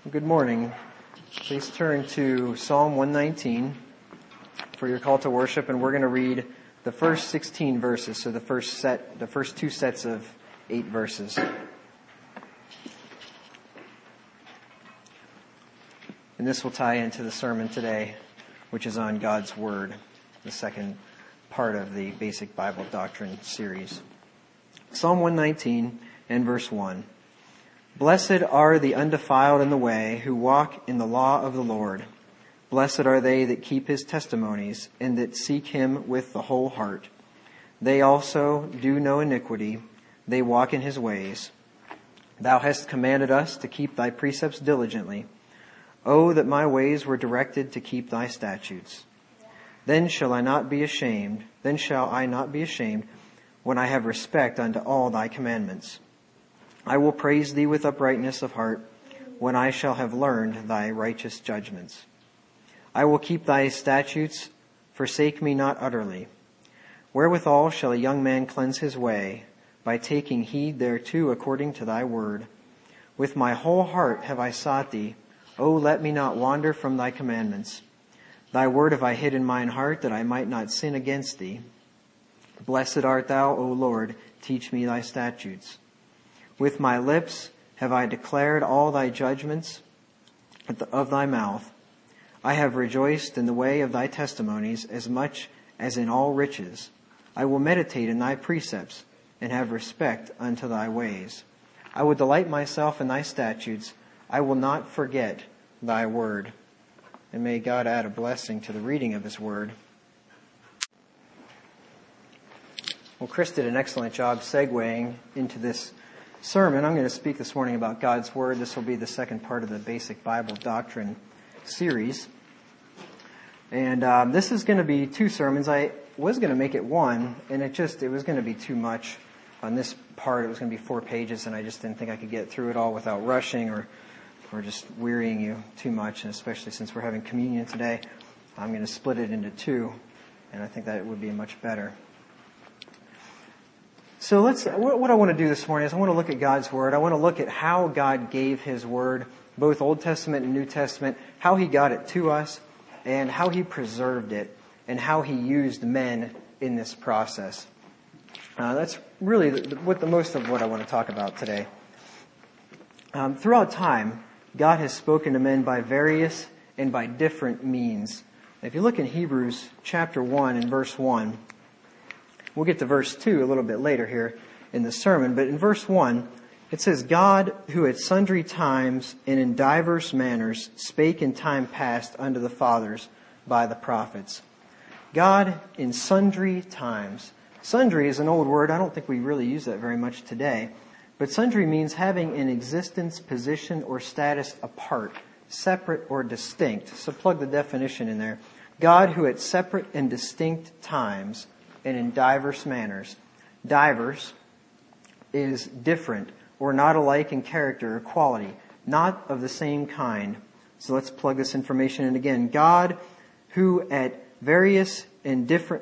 Good morning. Please turn to Psalm 119 for your call to worship, and we're going to read the first 16 verses, so the first two sets of 8 verses. And this will tie into the sermon today, which is on God's Word, the second part of the Basic Bible Doctrine series. Psalm 119 and verse 1. Blessed are the undefiled in the way who walk in the law of the Lord. Blessed are they that keep his testimonies and that seek him with the whole heart. They also do no iniquity. They walk in his ways. Thou hast commanded us to keep thy precepts diligently. Oh, that my ways were directed to keep thy statutes. Then shall I not be ashamed. Then shall I not be ashamed when I have respect unto all thy commandments. I will praise thee with uprightness of heart when I shall have learned thy righteous judgments. I will keep thy statutes, forsake me not utterly. Wherewithal shall a young man cleanse his way? By taking heed thereto according to thy word. With my whole heart have I sought thee. O let me not wander from thy commandments. Thy word have I hid in mine heart, that I might not sin against thee. Blessed art thou, O Lord, teach me thy statutes. With my lips have I declared all thy judgments of thy mouth. I have rejoiced in the way of thy testimonies as much as in all riches. I will meditate in thy precepts and have respect unto thy ways. I will delight myself in thy statutes. I will not forget thy word. And may God add a blessing to the reading of his word. Well, Chris did an excellent job segueing into this sermon. I'm going to speak this morning about God's Word. This will be the second part of the Basic Bible Doctrine series. And this is going to be 2 sermons. I was going to make it one, and it was going to be too much on this part. It was going to be 4 pages, and I just didn't think I could get through it all without rushing or just wearying you too much, and especially since we're having communion today. I'm going to split it into 2, and I think that it would be much better. So what I want to do this morning is I want to look at God's Word. I want to look at how God gave his Word, both Old Testament and New Testament, how he got it to us, and how he preserved it, and how he used men in this process. That's really most of what I want to talk about today. Throughout time, God has spoken to men by various and by different means. If you look in Hebrews chapter 1 and verse 1, we'll get to verse 2 a little bit later here in the sermon. But in verse 1, it says, God, who at sundry times and in divers manners spake in time past unto the fathers by the prophets. God in sundry times. Sundry is an old word. I don't think we really use that very much today. But sundry means having an existence, position, or status apart, separate or distinct. So plug the definition in there. God who at separate and distinct times and in diverse manners. Diverse is different or not alike in character or quality, not of the same kind. So let's plug this information in again. God who at various and different,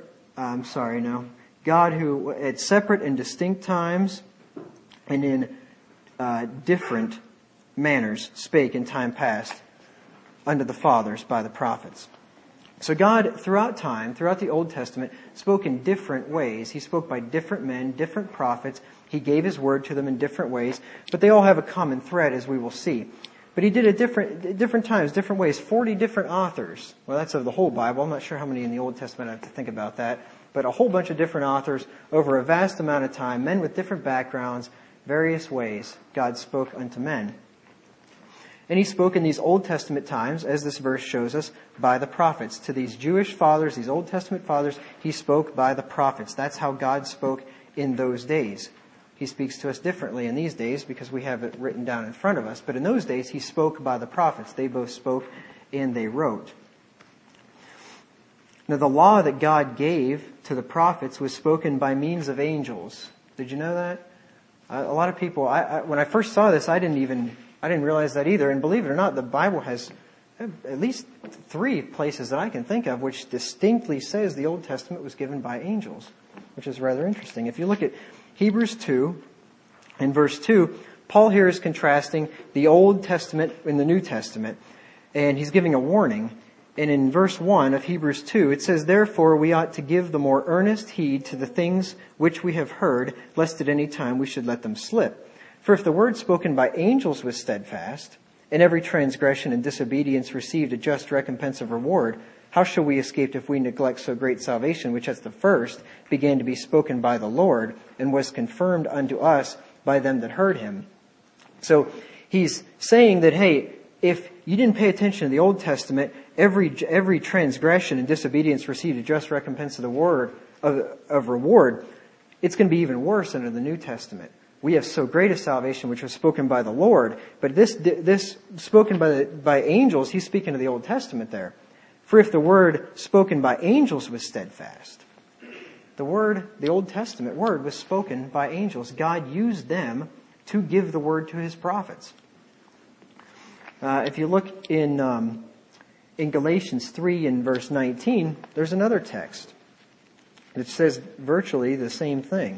God who at separate and distinct times and in different manners spake in time past unto the fathers by the prophets. So God, throughout time, throughout the Old Testament, spoke in different ways. He spoke by different men, different prophets. He gave his word to them in different ways, but they all have a common thread, as we will see. But he did it different times, different ways. 40 different authors. Well, that's of the whole Bible. I'm not sure how many in the Old Testament. I have to think about that. But a whole bunch of different authors over a vast amount of time, men with different backgrounds, various ways God spoke unto men. And he spoke in these Old Testament times, as this verse shows us, by the prophets. To these Jewish fathers, these Old Testament fathers, he spoke by the prophets. That's how God spoke in those days. He speaks to us differently in these days because we have it written down in front of us. But in those days, he spoke by the prophets. They both spoke and they wrote. Now, the law that God gave to the prophets was spoken by means of angels. Did you know that? A lot of people, when I first saw this, I didn't realize that either. And believe it or not, the Bible has at least 3 places that I can think of which distinctly says the Old Testament was given by angels, which is rather interesting. If you look at Hebrews 2, in verse 2, Paul here is contrasting the Old Testament and the New Testament, and he's giving a warning. And in verse 1 of Hebrews 2, it says, "Therefore we ought to give the more earnest heed to the things which we have heard, lest at any time we should let them slip. For if the word spoken by angels was steadfast, and every transgression and disobedience received a just recompense of reward, how shall we escape if we neglect so great salvation, which at the first began to be spoken by the Lord, and was confirmed unto us by them that heard him?" So he's saying that, hey, if you didn't pay attention to the Old Testament, every transgression and disobedience received a just recompense of the word of reward. It's going to be even worse under the New Testament. We have so great a salvation which was spoken by the Lord, but this spoken by angels, he's speaking of the Old Testament there. For if the word spoken by angels was steadfast, the Old Testament word was spoken by angels. God used them to give the word to his prophets. If you look in Galatians 3 and verse 19, there's another text that says virtually the same thing.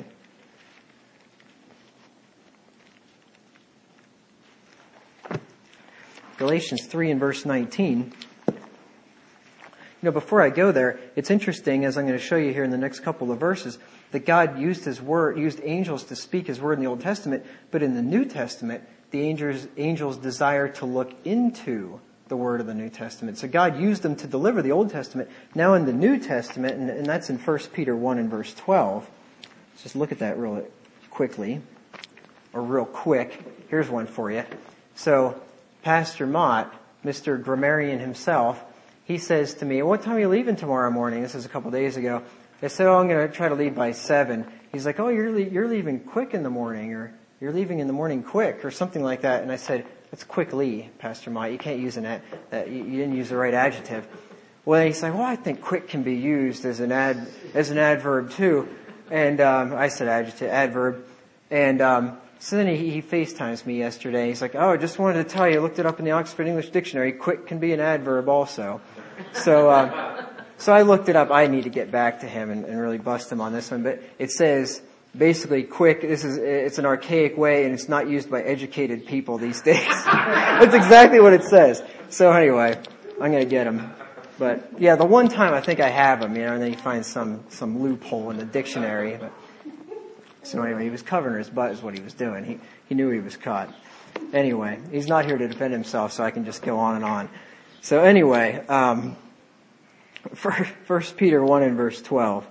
Galatians 3 and verse 19. Before I go there, it's interesting, as I'm going to show you here in the next couple of verses, that God used his word, used angels to speak his word in the Old Testament, but in the New Testament, the angels desire to look into the word of the New Testament. So God used them to deliver the Old Testament. Now in the New Testament, and that's in 1 Peter 1 and verse 12. Let's just look at that real quickly, or real quick. Here's one for you. So Pastor Mott, Mr. Grammarian himself, he says to me, "What time are you leaving tomorrow morning?" This is a couple days ago. I said, "I'm going to try to leave by 7. He's like, "Oh, you're leaving quick in the morning," or "You're leaving in the morning quick," or something like that. And I said, "That's quickly, Pastor Mott. You can't use you didn't use the right adjective." Well, he's like, "Well, I think quick can be used as an adverb too." And I said adverb. And so then he FaceTimes me yesterday. He's like, "Oh, I just wanted to tell you, I looked it up in the Oxford English Dictionary. Quick can be an adverb also." So I looked it up. I need to get back to him and really bust him on this one. But it says, basically, quick, it's an archaic way, and it's not used by educated people these days. That's exactly what it says. So anyway, I'm going to get him. But yeah, the one time I think I have him, and then he finds some loophole in the dictionary. But so anyway, he was covering his butt is what he was doing. He knew he was caught. Anyway, he's not here to defend himself, so I can just go on and on. So anyway, 1 Peter 1 and verse 12.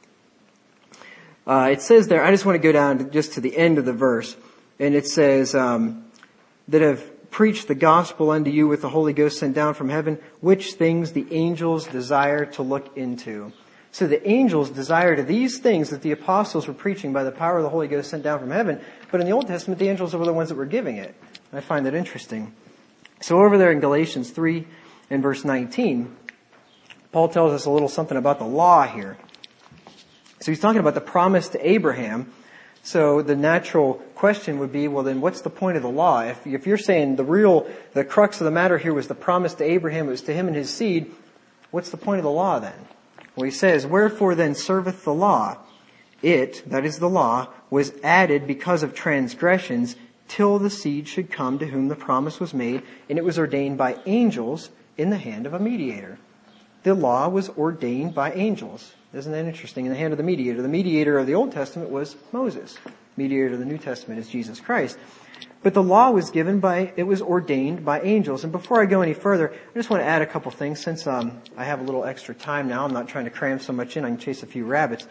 It says there, I just want to go down just to the end of the verse, and it says, that have preached the gospel unto you with the Holy Ghost sent down from heaven, which things the angels desire to look into. So the angels desired these things that the apostles were preaching by the power of the Holy Ghost sent down from heaven, but in the Old Testament, the angels were the ones that were giving it. I find that interesting. So over there in Galatians 3 and verse 19, Paul tells us a little something about the law here. So he's talking about the promise to Abraham. So the natural question would be, well then what's the point of the law? If you're saying the crux of the matter here was the promise to Abraham, it was to him and his seed, what's the point of the law then? Well, he says, "Wherefore then serveth the law? It," that is the law, "was added because of transgressions, till the seed should come to whom the promise was made, and it was ordained by angels in the hand of a mediator." The law was ordained by angels. Isn't that interesting? In the hand of the mediator. The mediator of the Old Testament was Moses. Mediator of the New Testament is Jesus Christ. But the law was it was ordained by angels. And before I go any further, I just want to add a couple things. Since I have a little extra time now, I'm not trying to cram so much in, I can chase a few rabbits.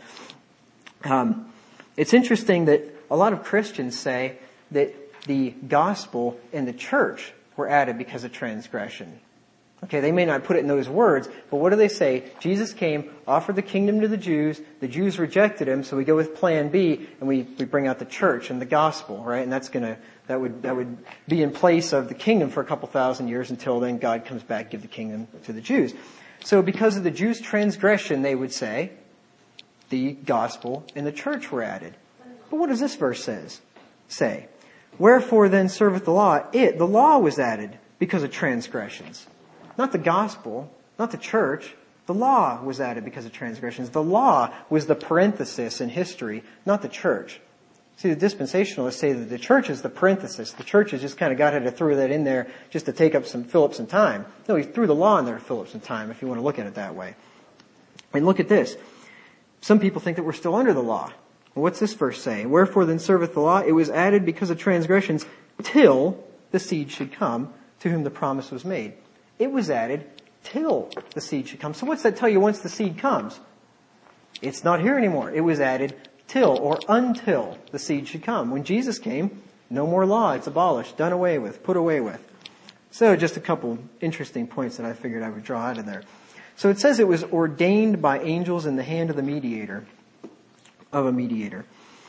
It's interesting that a lot of Christians say that the gospel and the church were added because of transgression. Okay, they may not put it in those words, but what do they say? Jesus came, offered the kingdom to the Jews rejected him, so we go with plan B, and we bring out the church and the gospel, right? And that would be in place of the kingdom for a couple thousand years until then God comes back, give the kingdom to the Jews. So because of the Jews' transgression, they would say, the gospel and the church were added. But what does this verse say? "Wherefore then serveth the law? The law was added because of transgressions." Not the gospel, not the church. The law was added because of transgressions. The law was the parenthesis in history, not the church. See, the dispensationalists say that the church is the parenthesis. The church has just kind of got to throw that in there just to take up fill up some time. No, he threw the law in there to fill up some time, if you want to look at it that way. And look at this. Some people think that we're still under the law. Well, what's this verse saying? Wherefore then serveth the law? It was added because of transgressions till the seed should come to whom the promise was made. It was added till the seed should come. So what's that tell you once the seed comes? It's not here anymore. It was added till or until the seed should come. When Jesus came, no more law. It's abolished, done away with, put away with. So just a couple interesting points that I figured I would draw out of there. So it says it was ordained by angels in the hand of the mediator, of a mediator.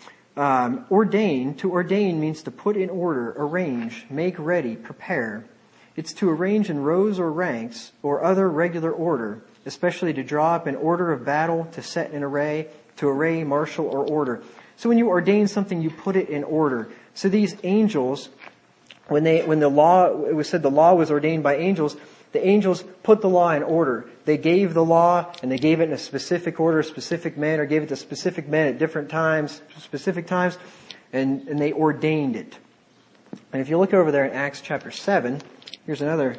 To ordain means to put in order, arrange, make ready, prepare. It's to arrange in rows or ranks or other regular order, especially to draw up an order of battle, to set in array, to array, marshal, or order. So when you ordain something, you put it in order. So these angels, when the law, it was said the law was ordained by angels, the angels put the law in order. They gave the law, and they gave it in a specific order, a specific manner, gave it to specific men at different times, specific times, and they ordained it. And if you look over there in Acts chapter 7, here's another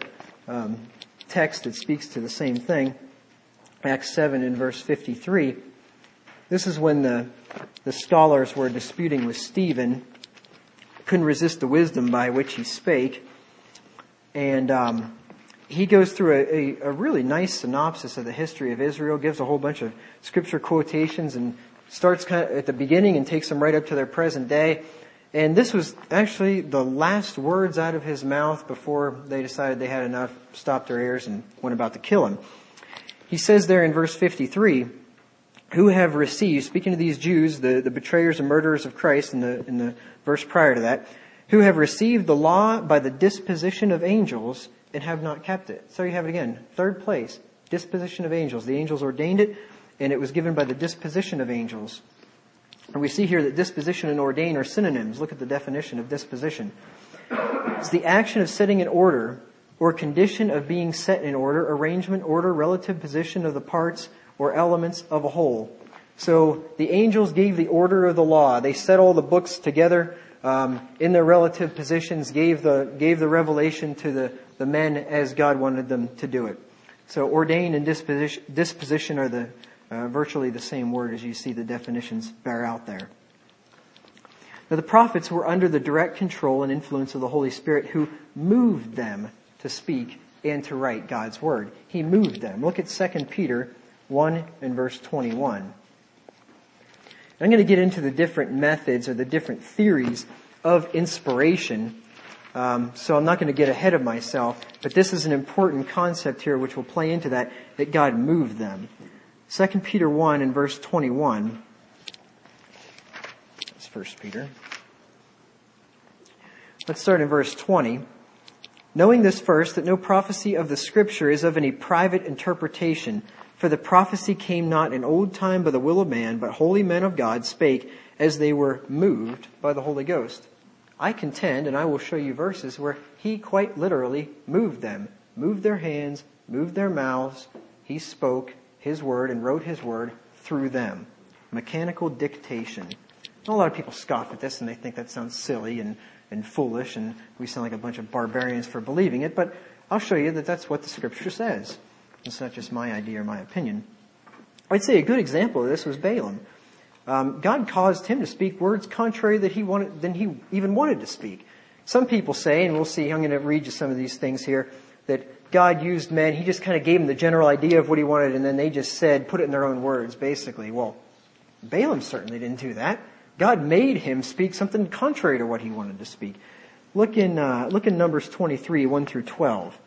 text that speaks to the same thing. Acts 7 in verse 53. This is when the scholars were disputing with Stephen, couldn't resist the wisdom by which he spake. And he goes through a really nice synopsis of the history of Israel, gives a whole bunch of scripture quotations, and starts kind of at the beginning and takes them right up to their present day. And this was actually the last words out of his mouth before they decided they had enough, stopped their ears, and went about to kill him. He says there in verse 53, who have received, speaking to these Jews, the betrayers and murderers of Christ in the verse prior to that, who have received the law by the disposition of angels and have not kept it. So you have it again. Third place, disposition of angels. The angels ordained it, and it was given by the disposition of angels. And we see here that disposition and ordain are synonyms. Look at the definition of disposition. It's the action of setting in order or condition of being set in order, arrangement, order, relative position of the parts or elements of a whole. So the angels gave the order of the law. They set all the books together in their relative positions, gave the revelation to the men as God wanted them to do it. So ordain and disposition are the virtually the same word as you see the definitions bear out there. Now the prophets were under the direct control and influence of the Holy Spirit, who moved them to speak and to write God's word. He moved them. Look at 2 Peter 1 and verse 21. I'm going to get into the different methods or the different theories of inspiration. So I'm not going to get ahead of myself, but this is an important concept here which will play into that God moved them. 2 Peter 1 and verse 21. It's 1 Peter. Let's start in verse 20. Knowing this first, that no prophecy of the Scripture is of any private interpretation, for the prophecy came not in old time by the will of man, but holy men of God spake as they were moved by the Holy Ghost. I contend, and I will show you verses where he quite literally moved them, moved their hands, moved their mouths. He spoke his word and wrote his word through them. Mechanical dictation. A lot of people scoff at this and they think that sounds silly and foolish, and we sound like a bunch of barbarians for believing it, but I'll show you that that's what the Scripture says. It's not just my idea or my opinion. I'd say a good example of this was Balaam. God caused him to speak words contrary than he even wanted to speak. Some people say, and we'll see, I'm going to read you some of these things here, that God used men, he just kind of gave them the general idea of what he wanted, and then they just said, put it in their own words, basically. Well, Balaam certainly didn't do that. God made him speak something contrary to what he wanted to speak. Look in Numbers 23, 1 through 12.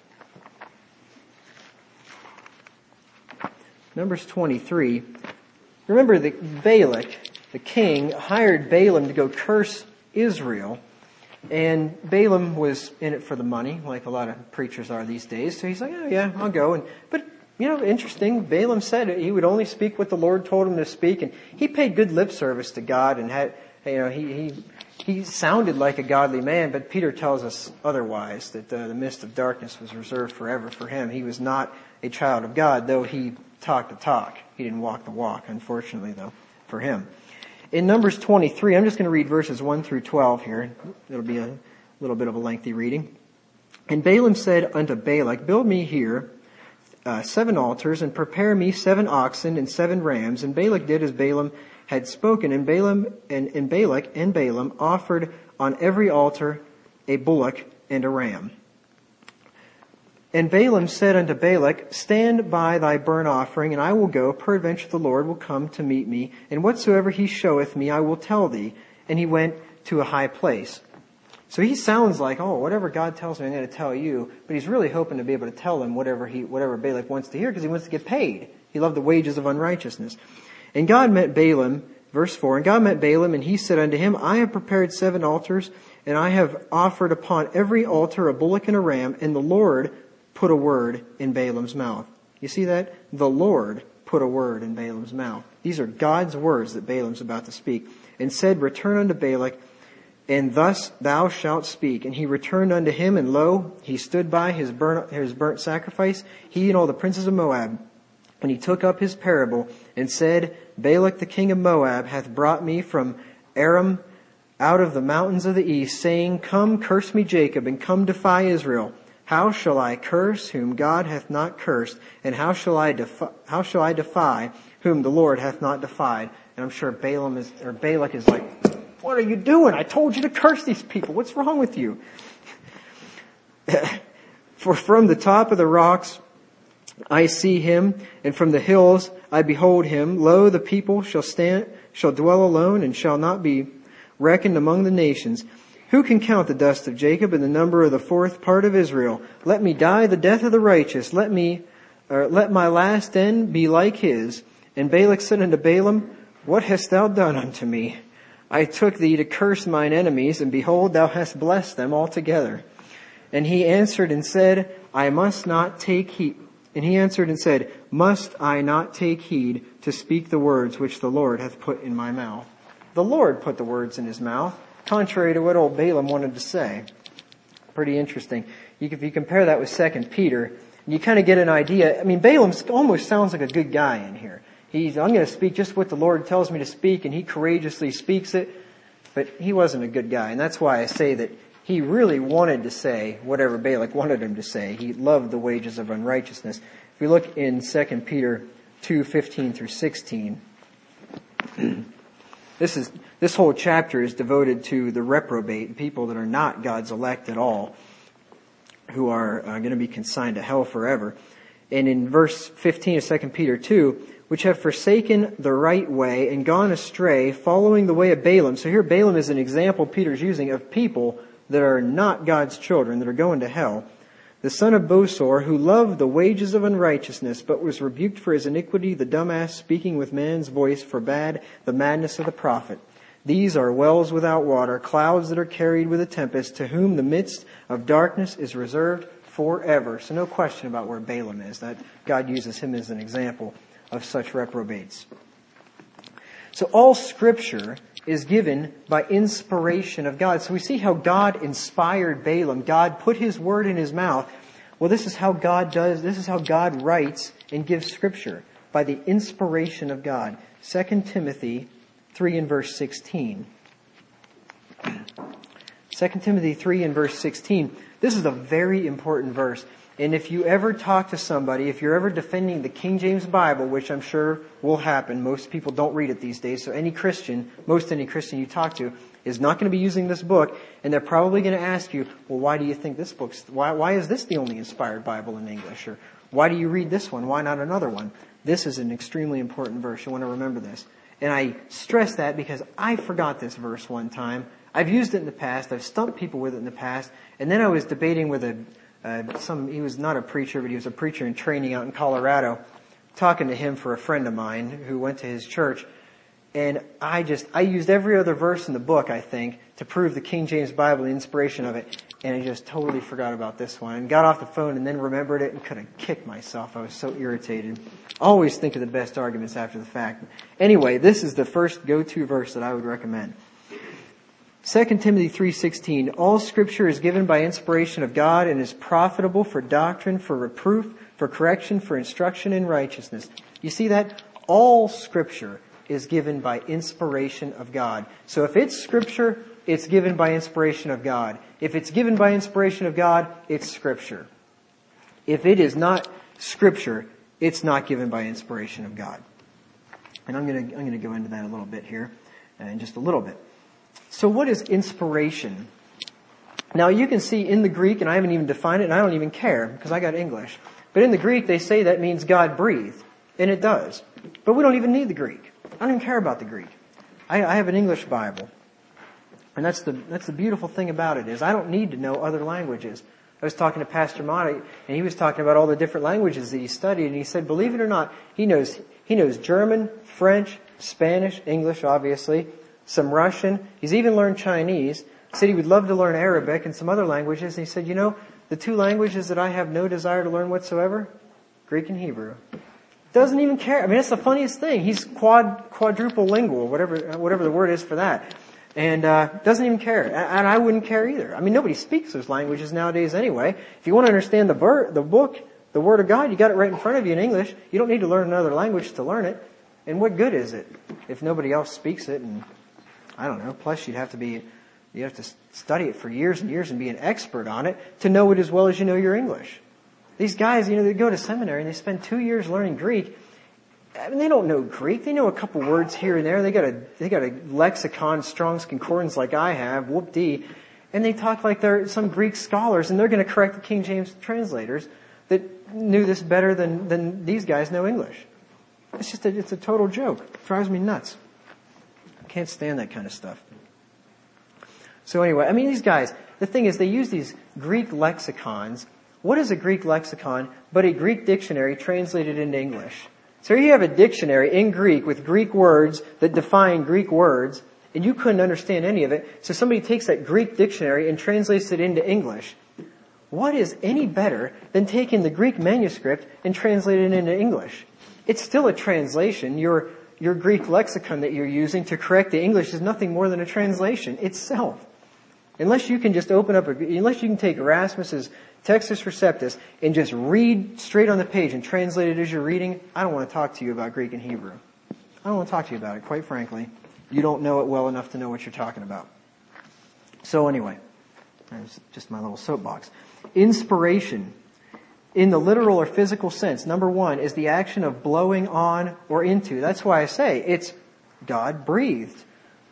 Numbers 23. Remember that Balak, the king, hired Balaam to go curse Israel. And Balaam was in it for the money, like a lot of preachers are these days. So he's like, oh yeah, I'll go. But interesting, Balaam said he would only speak what the Lord told him to speak. And he paid good lip service to God and had, he sounded like a godly man. But Peter tells us otherwise, that the mist of darkness was reserved forever for him. He was not a child of God, though he talked the talk. He didn't walk the walk, unfortunately, though, for him. In Numbers 23, I'm just going to read verses 1 through 12 here. It'll be a little bit of a lengthy reading. And Balaam said unto Balak, Build me here 7 altars, and prepare me 7 oxen and 7 rams. And Balak did as Balaam had spoken, and Balak and Balaam offered on every altar a bullock and a ram. And Balaam said unto Balak, Stand by thy burnt offering, and I will go. Peradventure the Lord will come to meet me, and whatsoever he showeth me I will tell thee. And he went to a high place. So he sounds like, whatever God tells me, I'm going to tell you. But he's really hoping to be able to tell him whatever Balak wants to hear, because he wants to get paid. He loved the wages of unrighteousness. And God met Balaam, verse 4, And God met Balaam, and he said unto him, I have prepared 7 altars, and I have offered upon every altar a bullock and a ram, and the Lord put a word in Balaam's mouth. You see that? The Lord put a word in Balaam's mouth. These are God's words that Balaam's about to speak. And said, Return unto Balak, and thus thou shalt speak. And he returned unto him, and lo, he stood by his burnt sacrifice, he and all the princes of Moab. And he took up his parable, and said, Balak the king of Moab hath brought me from Aram out of the mountains of the east, saying, Come, curse me Jacob, and come defy Israel. How shall I curse whom God hath not cursed? And how shall I defy whom the Lord hath not defied? And I'm sure Balak is like, what are you doing? I told you to curse these people. What's wrong with you? For from the top of the rocks I see him, and from the hills I behold him. Lo, the people shall dwell alone, and shall not be reckoned among the nations. Who can count the dust of Jacob and the number of the 4th part of Israel? Let me die the death of the righteous. Let my last end be like his. And Balak said unto Balaam, What hast thou done unto me? I took thee to curse mine enemies, and behold, thou hast blessed them altogether. And he answered and said, I must not take heed. And he answered and said, Must I not take heed to speak the words which the Lord hath put in my mouth? The Lord put the words in his mouth, contrary to what old Balaam wanted to say. Pretty interesting. If you compare that with 2 Peter, you kind of get an idea. I mean, Balaam almost sounds like a good guy in here. I'm going to speak just what the Lord tells me to speak, and he courageously speaks it. But he wasn't a good guy, and that's why I say that he really wanted to say whatever Balak wanted him to say. He loved the wages of unrighteousness. If we look in 2 Peter 2:15 through 16, this whole chapter is devoted to the reprobate, people that are not God's elect at all, who are going to be consigned to hell forever. And in verse 15 of 2 Peter 2, which have forsaken the right way and gone astray, following the way of Balaam. So here Balaam is an example Peter's using of people that are not God's children, that are going to hell. The son of Bosor, who loved the wages of unrighteousness, but was rebuked for his iniquity, the dumbass speaking with man's voice forbade the madness of the prophet. These are wells without water, clouds that are carried with a tempest, to whom the midst of darkness is reserved forever. So no question about where Balaam is. That God uses him as an example of such reprobates. So all Scripture is given by inspiration of God. So we see how God inspired Balaam. God put his word in his mouth. Well, this is how God does. This is how God writes and gives Scripture, by the inspiration of God. 2 Timothy 3 and verse 16. 2 Timothy 3 and verse 16. This is a very important verse. And if you ever talk to somebody, if you're ever defending the King James Bible, which I'm sure will happen, most people don't read it these days, so any Christian you talk to is not going to be using this book, and they're probably going to ask you, well, why do you think this why is this the only inspired Bible in English? Or why do you read this one? Why not another one? This is an extremely important verse. You want to remember this. And I stress that because I forgot this verse one time. I've used it in the past. I've stumped people with it in the past. And then I was debating with he was not a preacher, but he was a preacher in training out in Colorado, talking to him for a friend of mine who went to his church. And I used every other verse in the book, I think, to prove the King James Bible, the inspiration of it. And I just totally forgot about this one and got off the phone and then remembered it and could have kicked myself. I was so irritated. Always think of the best arguments after the fact. Anyway, this is the first go-to verse that I would recommend. 2 Timothy 3:16, all Scripture is given by inspiration of God and is profitable for doctrine, for reproof, for correction, for instruction in righteousness. You see that? All Scripture is given by inspiration of God. So if it's Scripture, it's given by inspiration of God. If it's given by inspiration of God, it's Scripture. If it is not Scripture, it's not given by inspiration of God. And I'm going to go into that a little bit here, in just a little bit. So what is inspiration? Now you can see in the Greek, and I haven't even defined it, and I don't even care, because I got English. But in the Greek, they say that means God breathed. And it does. But we don't even need the Greek. I don't even care about the Greek. I have an English Bible. And that's the beautiful thing about it, is I don't need to know other languages. I was talking to Pastor Monty, and he was talking about all the different languages that he studied, and he said, believe it or not, he knows German, French, Spanish, English, obviously, some Russian. He's even learned Chinese. He said he would love to learn Arabic and some other languages. And he said, the two languages that I have no desire to learn whatsoever, Greek and Hebrew. Doesn't even care. I mean, that's the funniest thing. He's quadruple lingual, whatever the word is for that. And doesn't even care. And I wouldn't care either. I mean, nobody speaks those languages nowadays anyway. If you want to understand the book, the Word of God, you got it right in front of you in English. You don't need to learn another language to learn it. And what good is it if nobody else speaks it? And I don't know. Plus, you have to study it for years and years and be an expert on it to know it as well as you know your English. These guys, they go to seminary and they spend 2 years learning Greek. I mean, they don't know Greek. They know a couple words here and there. They got a lexicon, Strong's Concordance like I have, whoop-dee. And they talk like they're some Greek scholars, and they're going to correct the King James translators that knew this better than these guys know English. It's a total joke. It drives me nuts. I can't stand that kind of stuff. So anyway, I mean, these guys, the thing is, they use these Greek lexicons. What is a Greek lexicon but a Greek dictionary translated into English? So here you have a dictionary in Greek with Greek words that define Greek words, and you couldn't understand any of it. So somebody takes that Greek dictionary and translates it into English. What is any better than taking the Greek manuscript and translating it into English? It's still a translation. Your Greek lexicon that you're using to correct the English is nothing more than a translation itself. Unless you can take Erasmus's Textus Receptus and just read straight on the page and translate it as you're reading, I don't want to talk to you about Greek and Hebrew. I don't want to talk to you about it, quite frankly. You don't know it well enough to know what you're talking about. So anyway, that's just my little soapbox. Inspiration, in the literal or physical sense, number one, is the action of blowing on or into. That's why I say it's God breathed.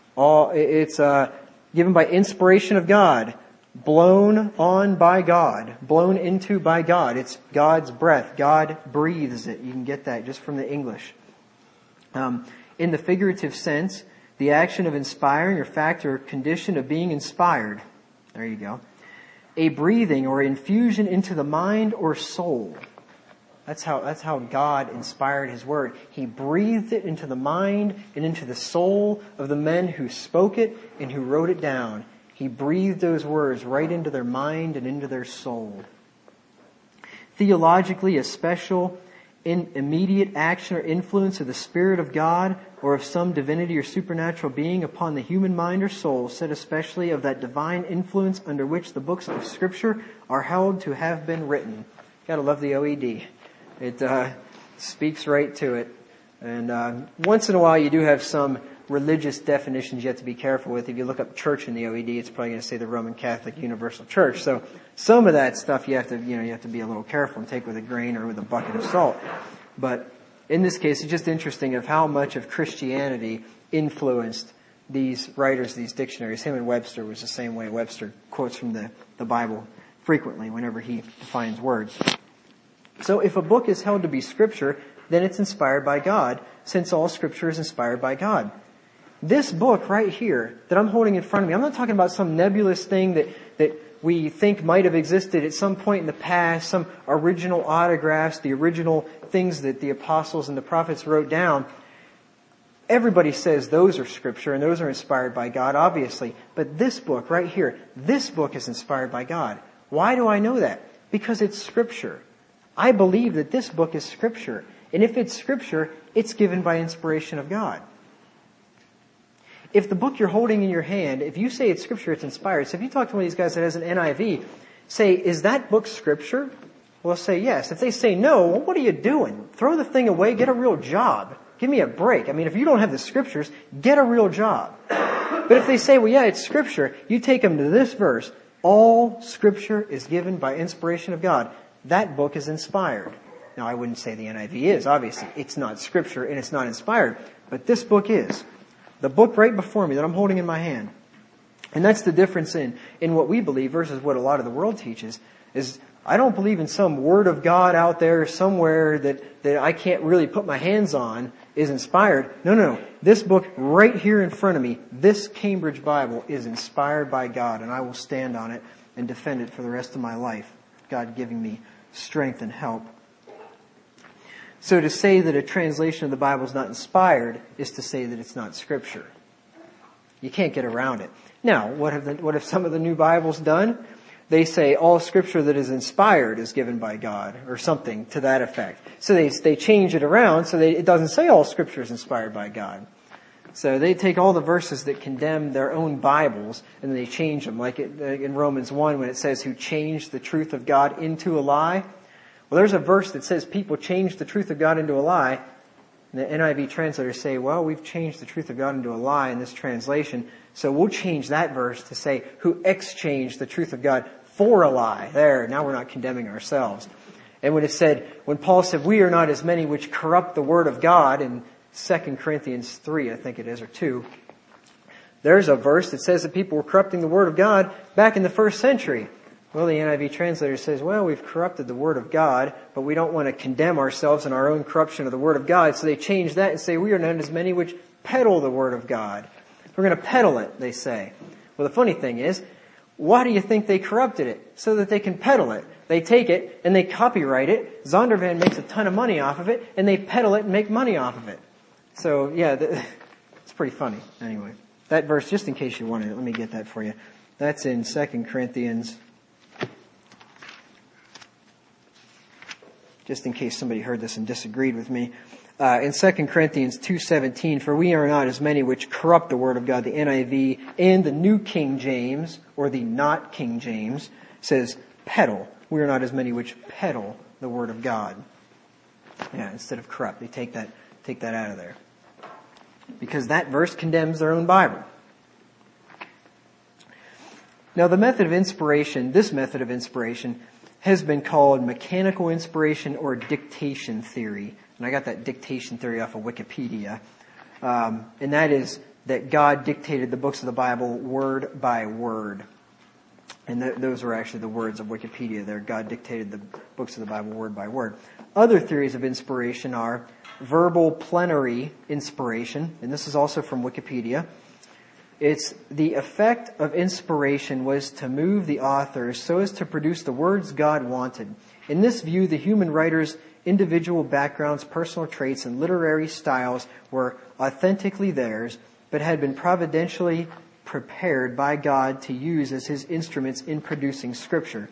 It's given by inspiration of God. Blown on by God, blown into by God. It's God's breath. God breathes it. You can get that just from the English. In the figurative sense, the action of inspiring or fact or condition of being inspired. There you go. A breathing or infusion into the mind or soul. That's how God inspired His Word. He breathed it into the mind and into the soul of the men who spoke it and who wrote it down. He breathed those words right into their mind and into their soul. Theologically, a special, immediate action or influence of the Spirit of God or of some divinity or supernatural being upon the human mind or soul, said especially of that divine influence under which the books of Scripture are held to have been written. Gotta love the OED. It speaks right to it. And once in a while you do have some religious definitions you have to be careful with. If you look up church in the OED, it's probably going to say the Roman Catholic Universal Church. So some of that stuff you have to be a little careful and take with a grain or with a bucket of salt. But in this case, it's just interesting of how much of Christianity influenced these writers, these dictionaries. Him and Webster was the same way. Webster quotes from the Bible frequently whenever he defines words. So if a book is held to be Scripture, then it's inspired by God, since all Scripture is inspired by God. This book right here that I'm holding in front of me, I'm not talking about some nebulous thing that we think might have existed at some point in the past, some original autographs, the original things that the apostles and the prophets wrote down. Everybody says those are Scripture and those are inspired by God, obviously. But this book right here, this book is inspired by God. Why do I know that? Because it's Scripture. I believe that this book is Scripture. And if it's Scripture, it's given by inspiration of God. If the book you're holding in your hand, if you say it's Scripture, it's inspired. So if you talk to one of these guys that has an NIV, say, is that book Scripture? Well, say yes. If they say no, well, what are you doing? Throw the thing away, get a real job. Give me a break. I mean, if you don't have the Scriptures, get a real job. But if they say, well, yeah, it's Scripture, you take them to this verse, all Scripture is given by inspiration of God. That book is inspired. Now, I wouldn't say the NIV is, obviously. It's not Scripture and it's not inspired. But this book is. The book right before me that I'm holding in my hand. And that's the difference in what we believe versus what a lot of the world teaches. Is I don't believe in some word of God out there somewhere that I can't really put my hands on is inspired. No. This book right here in front of me, this Cambridge Bible, is inspired by God, and I will stand on it and defend it for the rest of my life. God giving me strength and help. So to say that a translation of the Bible is not inspired is to say that it's not Scripture. You can't get around it. Now, what have some of the new Bibles done? They say all Scripture that is inspired is given by God, or something to that effect. So they change it around so it doesn't say all Scripture is inspired by God. So they take all the verses that condemn their own Bibles and they change them. Like in Romans 1 when it says who changed the truth of God into a lie. Well, there's a verse that says people change the truth of God into a lie. And the NIV translators say, well, we've changed the truth of God into a lie in this translation. So we'll change that verse to say who exchanged the truth of God for a lie. There, now we're not condemning ourselves. And when Paul said, we are not as many which corrupt the word of God in 2 Corinthians 3, I think it is, or 2, there's a verse that says that people were corrupting the word of God back in the first century. Well, the NIV translator says, well, we've corrupted the word of God, but we don't want to condemn ourselves in our own corruption of the word of God. So they change that and say, we are not as many which peddle the word of God. We're going to peddle it, they say. Well, the funny thing is, why do you think they corrupted it? So that they can peddle it. They take it and they copyright it. Zondervan makes a ton of money off of it, and they peddle it and make money off of it. So, yeah, it's pretty funny. Anyway, that verse, just in case you wanted it, let me get that for you. That's in 2 Corinthians. Just in case somebody heard this and disagreed with me. In 2 Corinthians 2:17, for we are not as many which corrupt the word of God. The NIV and the New King James, or the not King James, says peddle. We are not as many which peddle the word of God. Yeah, instead of corrupt, they take that out of there. Because that verse condemns their own Bible. Now this method of inspiration, has been called mechanical inspiration or dictation theory. And I got that dictation theory off of Wikipedia. And that is that God dictated the books of the Bible word by word. And those are actually the words of Wikipedia there. God dictated the books of the Bible word by word. Other theories of inspiration are verbal plenary inspiration. And this is also from Wikipedia. It's the effect of inspiration was to move the authors so as to produce the words God wanted. In this view, the human writer's individual backgrounds, personal traits, and literary styles were authentically theirs, but had been providentially prepared by God to use as His instruments in producing Scripture.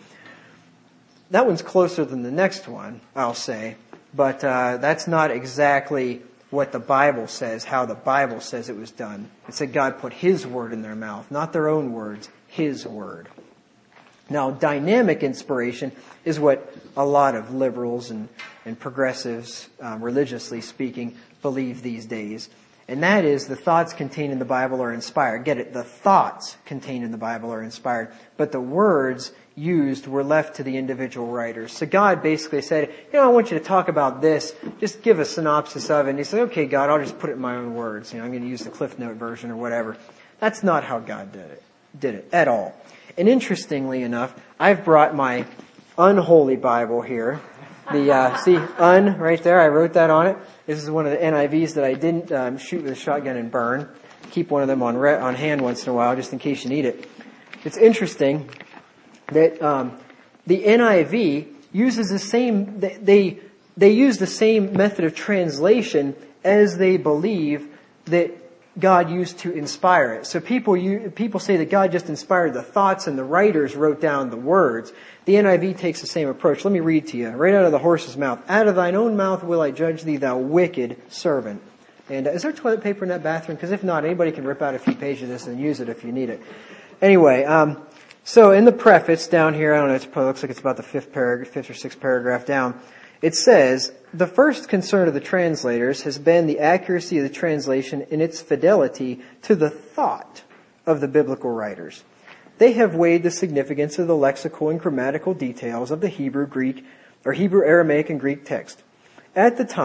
That one's closer than the next one, I'll say, but that's not exactly what the Bible says, how the Bible says it was done. It said God put His word in their mouth, not their own words, His word. Now, dynamic inspiration is what a lot of liberals and progressives, religiously speaking, believe these days. And that is the thoughts contained in the Bible are inspired. Get it? The thoughts contained in the Bible are inspired, but the words used were left to the individual writers. So God basically said, I want you to talk about this. Just give a synopsis of it. And He said, okay, God, I'll just put it in my own words. I'm going to use the Cliff Note version or whatever. That's not how God did it at all. And interestingly enough, I've brought my unholy Bible here. See, right there, I wrote that on it. This is one of the NIVs that I didn't shoot with a shotgun and burn. Keep one of them on hand once in a while, just in case you need it. It's interesting that the NIV uses the same. They use the same method of translation as they believe that God used to inspire it. So people say that God just inspired the thoughts and the writers wrote down the words. The NIV takes the same approach. Let me read to you, right out of the horse's mouth. Out of thine own mouth will I judge thee, thou wicked servant. And is there toilet paper in that bathroom? Because if not, anybody can rip out a few pages of this and use it if you need it. Anyway, so in the preface down here, I don't know, it looks like it's about the fifth or sixth paragraph down. It says, the first concern of the translators has been the accuracy of the translation and its fidelity to the thought of the biblical writers. They have weighed the significance of the lexical and grammatical details of the Hebrew, Aramaic, and Greek text. At the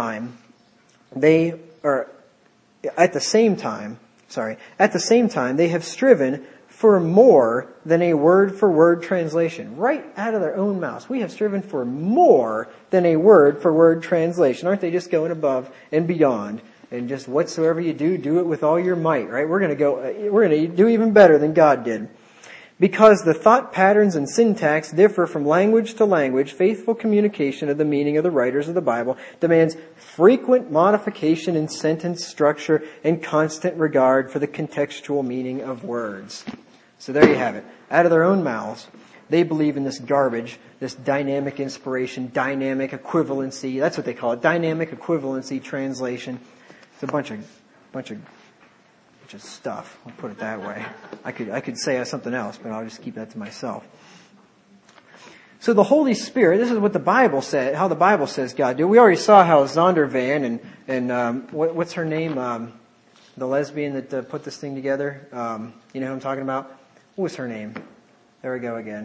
same time, they have striven for more than a word-for-word translation. Right out of their own mouths. We have striven for more than a word-for-word translation. Aren't they just going above and beyond? And just whatsoever you do, do it with all your might, right? We're going to do even better than God did. Because the thought patterns and syntax differ from language to language, faithful communication of the meaning of the writers of the Bible demands frequent modification in sentence structure and constant regard for the contextual meaning of words. So there you have it. Out of their own mouths, they believe in this garbage, this dynamic inspiration, dynamic equivalency. That's what they call it, dynamic equivalency translation. It's a bunch of stuff. I'll put it that way. I could say something else, but I'll just keep that to myself. So the Holy Spirit, this is what the Bible said, how the Bible says God do. We already saw how Zondervan and what's her name? The lesbian that put this thing together. You know who I'm talking about? What was her name? There we go again.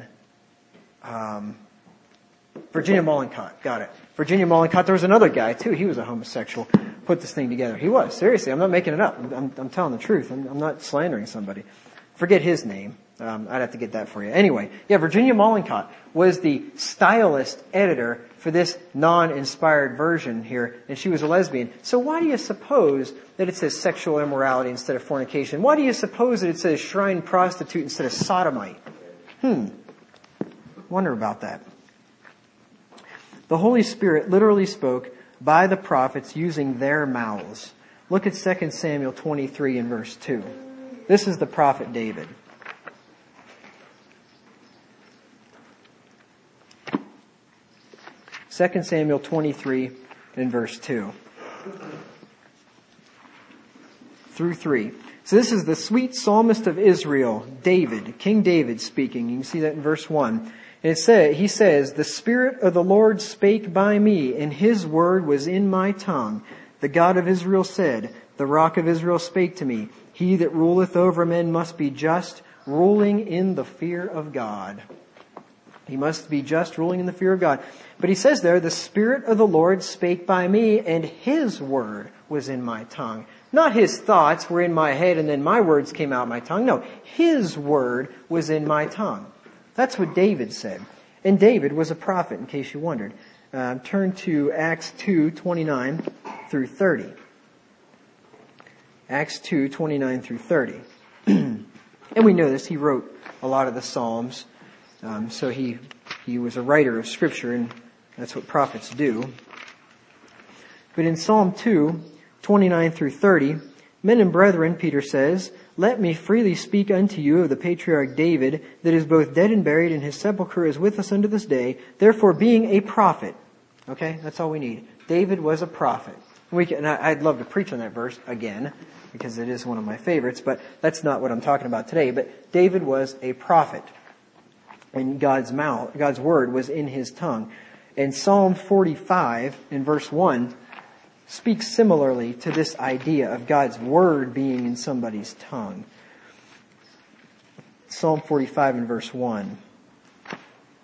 Virginia Mollenkott. Got it. Virginia Mollenkott. There was another guy too. He was a homosexual. Put this thing together. He was. Seriously. I'm not making it up. I'm telling the truth. I'm not slandering somebody. Forget his name. I'd have to get that for you. Anyway, yeah, Virginia Mollenkott was the stylist editor for this non-inspired version here, and she was a lesbian. So why do you suppose that it says sexual immorality instead of fornication? Why do you suppose that it says shrine prostitute instead of sodomite? Wonder about that. The Holy Spirit literally spoke by the prophets using their mouths. Look at 2 Samuel 23 and verse 2. This is the prophet David. Second Samuel 23 and verse 2 through 3. So this is the sweet psalmist of Israel, David, King David speaking. You can see that in verse 1. And he says, the Spirit of the Lord spake by me, and His word was in my tongue. The God of Israel said, the Rock of Israel spake to me. He that ruleth over men must be just, ruling in the fear of God. He must be just, ruling in the fear of God. But he says there, the Spirit of the Lord spake by me, and His word was in my tongue. Not His thoughts were in my head and then my words came out my tongue. No, His word was in my tongue. That's what David said. And David was a prophet, in case you wondered. Turn to Acts 2:29 through 30. Acts 2:29 through 30. And we know this. He wrote a lot of the Psalms. So he was a writer of Scripture, and that's what prophets do. But in Psalm 2:29 through 30, men and brethren, Peter says, let me freely speak unto you of the patriarch David, that is both dead and buried, and his sepulchre is with us unto this day. Therefore, being a prophet. Okay, that's all we need. David was a prophet. I'd love to preach on that verse again, because it is one of my favorites, but that's not what I'm talking about today. But David was a prophet, and God's word was in his tongue. And Psalm 45 in verse 1 speaks similarly to this idea of God's word being in somebody's tongue. Psalm 45 in verse 1. I'm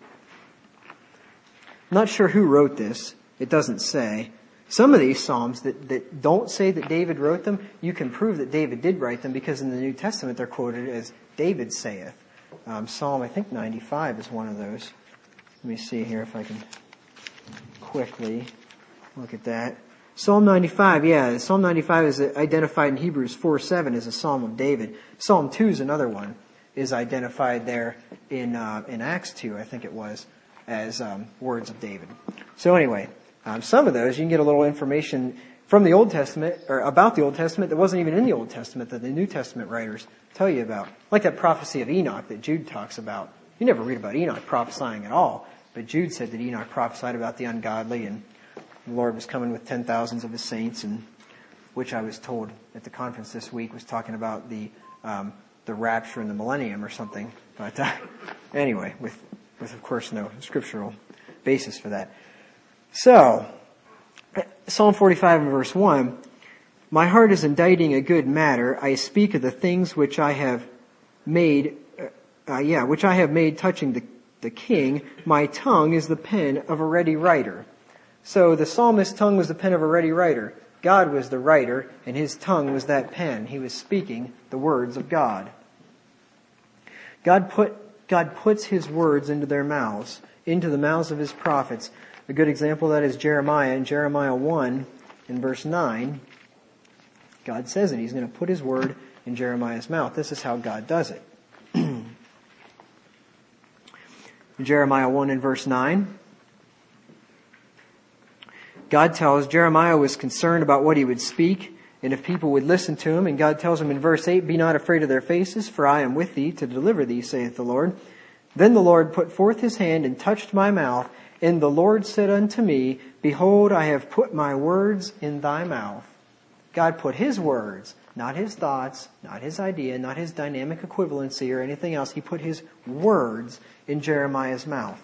not sure who wrote this. It doesn't say. Some of these Psalms that don't say that David wrote them, you can prove that David did write them, because in the New Testament they're quoted as David saith. Psalm, I think 95 is one of those. Let me see here if I can quickly look at that. Psalm 95, yeah. Psalm 95 is identified in Hebrews 4:7 as a Psalm of David. Psalm 2 is another one, is identified there in Acts 2, I think it was, as words of David. So anyway, some of those you can get a little information from the Old Testament, or about the Old Testament that wasn't even in the Old Testament, that the New Testament writers tell you about. Like that prophecy of Enoch that Jude talks about. You never read about Enoch prophesying at all, but Jude said that Enoch prophesied about the ungodly, and the Lord was coming with 10,000s of His saints, and which I was told at the conference this week was talking about the rapture and the millennium or something. But anyway, with of course no scriptural basis for that. So, Psalm 45 and verse 1, my heart is inditing a good matter. I speak of the things which I have made, touching the king. My tongue is the pen of a ready writer. So the psalmist's tongue was the pen of a ready writer. God was the writer, and his tongue was that pen. He was speaking the words of God. God puts his words into their mouths, into the mouths of his prophets. A good example of that is Jeremiah. In Jeremiah 1, in verse 9, God says that he's going to put his word in Jeremiah's mouth. This is how God does it. In Jeremiah 1 in verse 9, God tells Jeremiah was concerned about what he would speak and if people would listen to him. And God tells him in verse 8, be not afraid of their faces, for I am with thee to deliver thee, saith the Lord. Then the Lord put forth his hand and touched my mouth. And the Lord said unto me, behold, I have put my words in thy mouth. God put his words, not his thoughts, not his idea, not his dynamic equivalency or anything else. He put his words in Jeremiah's mouth.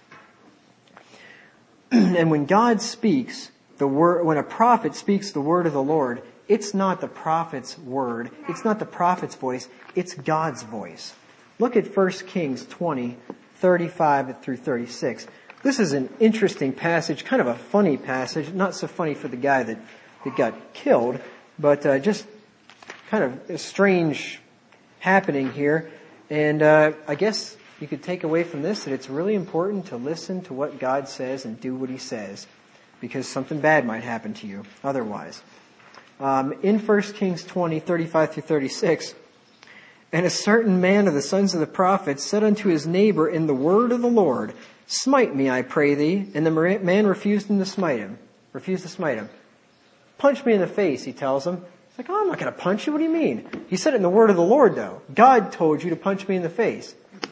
And when God speaks when a prophet speaks the word of the Lord, it's not the prophet's word. It's not the prophet's voice. It's God's voice. Look at 1 Kings 20, 35 through 36. This is an interesting passage, kind of a funny passage. Not so funny for the guy that got killed, but just kind of a strange happening here. And I guess you could take away from this that it's really important to listen to what God says and do what he says, because something bad might happen to you otherwise. In 1 Kings 20, 35 through 36, and a certain man of the sons of the prophets said unto his neighbor in the word of the Lord, smite me, I pray thee. And the man refused to smite him. Punch me in the face, he tells him. He's like, oh, I'm not going to punch you. What do you mean? He said it in the word of the Lord, though. God told you to punch me in the face.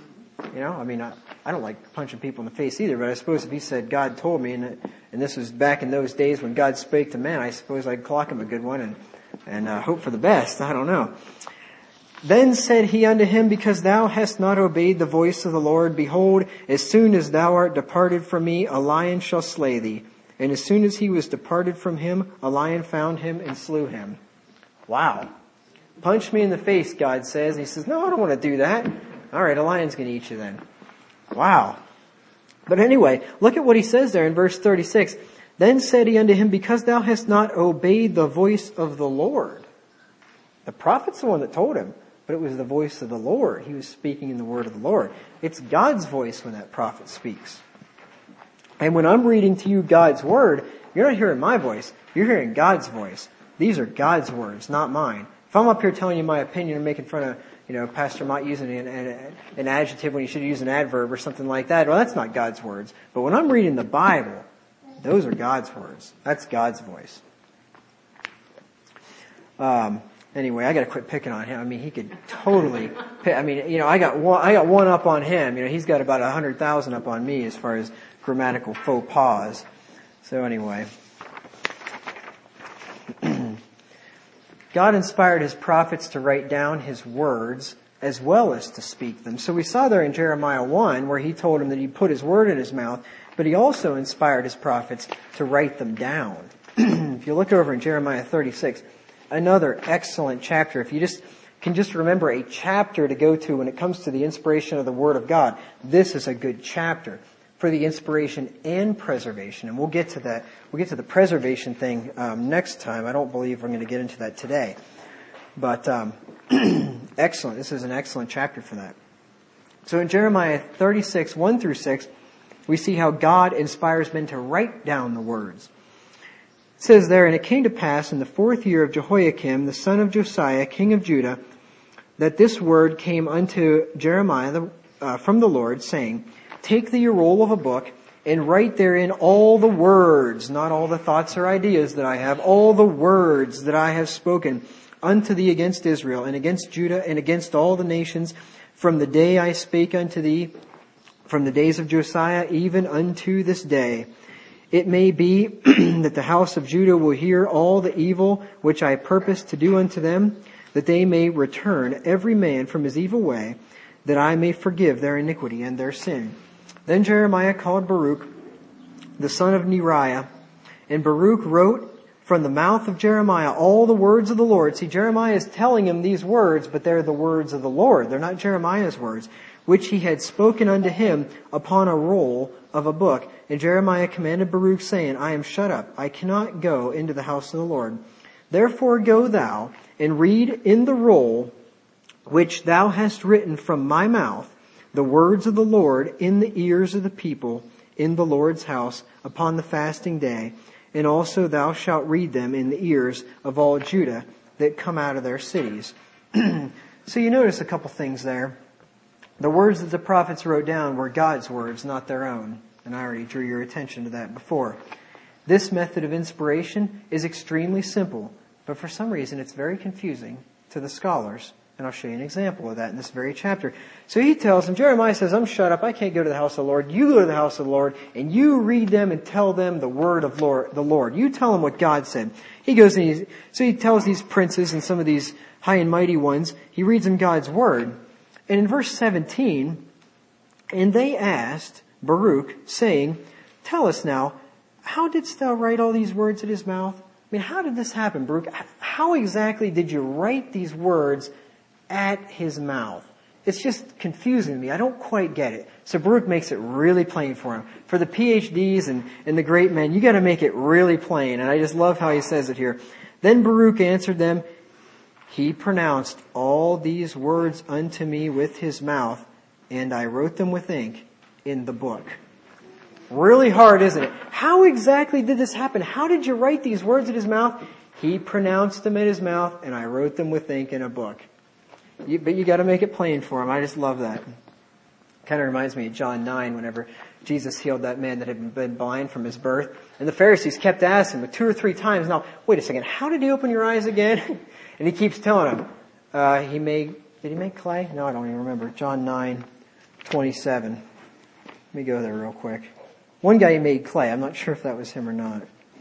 I don't like punching people in the face either, but I suppose if he said God told me, and this was back in those days when God spake to man, I suppose I'd clock him a good one and hope for the best. I don't know. Then said he unto him, because thou hast not obeyed the voice of the Lord, behold, as soon as thou art departed from me, a lion shall slay thee. And as soon as he was departed from him, a lion found him and slew him. Wow. Punch me in the face, God says. And he says, no, I don't want to do that. All right, a lion's going to eat you then. Wow. But anyway, look at what he says there in verse 36. Then said he unto him, because thou hast not obeyed the voice of the Lord. The prophet's the one that told him, but it was the voice of the Lord. He was speaking in the word of the Lord. It's God's voice when that prophet speaks. And when I'm reading to you God's word, you're not hearing my voice. You're hearing God's voice. These are God's words, not mine. If I'm up here telling you my opinion and making fun of, Pastor Mott using an adjective when you should use an adverb or something like that, well, that's not God's words. But when I'm reading the Bible, those are God's words. That's God's voice. Anyway, I got to quit picking on him. He could totally. I got one up on him. He's got about 100,000 up on me as far as grammatical faux pas. So anyway, God inspired his prophets to write down his words as well as to speak them. So we saw there in Jeremiah 1 where he told him that he put his word in his mouth, but he also inspired his prophets to write them down. If you look over in Jeremiah 36. Another excellent chapter. If you can remember a chapter to go to when it comes to the inspiration of the Word of God, this is a good chapter for the inspiration and preservation. And we'll get to that. We'll get to the preservation thing next time. I don't believe we're going to get into that today. But excellent. This is an excellent chapter for that. So in Jeremiah 36, 1 through 6, we see how God inspires men to write down the words. It says there, and it came to pass in the 4th year of Jehoiakim, the son of Josiah, king of Judah, that this word came unto Jeremiah from the Lord, saying, take thee a roll of a book, and write therein all the words, not all the thoughts or ideas that I have, all the words that I have spoken unto thee against Israel, and against Judah, and against all the nations, from the day I spake unto thee, from the days of Josiah, even unto this day. It may be that the house of Judah will hear all the evil which I purpose to do unto them, that they may return every man from his evil way, that I may forgive their iniquity and their sin. Then Jeremiah called Baruch, the son of Neriah. And Baruch wrote from the mouth of Jeremiah all the words of the Lord. See, Jeremiah is telling him these words, but they're the words of the Lord. They're not Jeremiah's words, which he had spoken unto him upon a roll of a book. And Jeremiah commanded Baruch, saying, I am shut up. I cannot go into the house of the Lord. Therefore go thou and read in the roll which thou hast written from my mouth the words of the Lord in the ears of the people in the Lord's house upon the fasting day. And also thou shalt read them in the ears of all Judah that come out of their cities. So you notice a couple things there. The words that the prophets wrote down were God's words, not their own. And I already drew your attention to that before. This method of inspiration is extremely simple, but for some reason it's very confusing to the scholars. And I'll show you an example of that in this very chapter. So he tells them, Jeremiah says, I'm shut up. I can't go to the house of the Lord. You go to the house of the Lord and you read them and tell them the word of the Lord. You tell them what God said. He goes and so he tells these princes and some of these high and mighty ones, he reads them God's word. And in verse 17, and they asked Baruch, saying, tell us now, how didst thou write all these words at his mouth? I mean, how did this happen, Baruch? How exactly did you write these words at his mouth? It's just confusing me. I don't quite get it. So Baruch makes it really plain for him. For the PhDs and the great men, you got to make it really plain. And I just love how he says it here. Then Baruch answered them, he pronounced all these words unto me with his mouth, and I wrote them with ink in the book. Really hard, isn't it? How exactly did this happen? How did you write these words at his mouth? He pronounced them at his mouth, and I wrote them with ink in a book. But you got to make it plain for him. I just love that. Kind of reminds me of John 9, whenever Jesus healed that man that had been blind from his birth. And the Pharisees kept asking him 2 or 3 times, now, wait a second, how did he open your eyes again? And he keeps telling them, did he make clay? No, I don't even remember. John 9:27. Let me go there real quick. One guy he made clay. I'm not sure if that was him or not.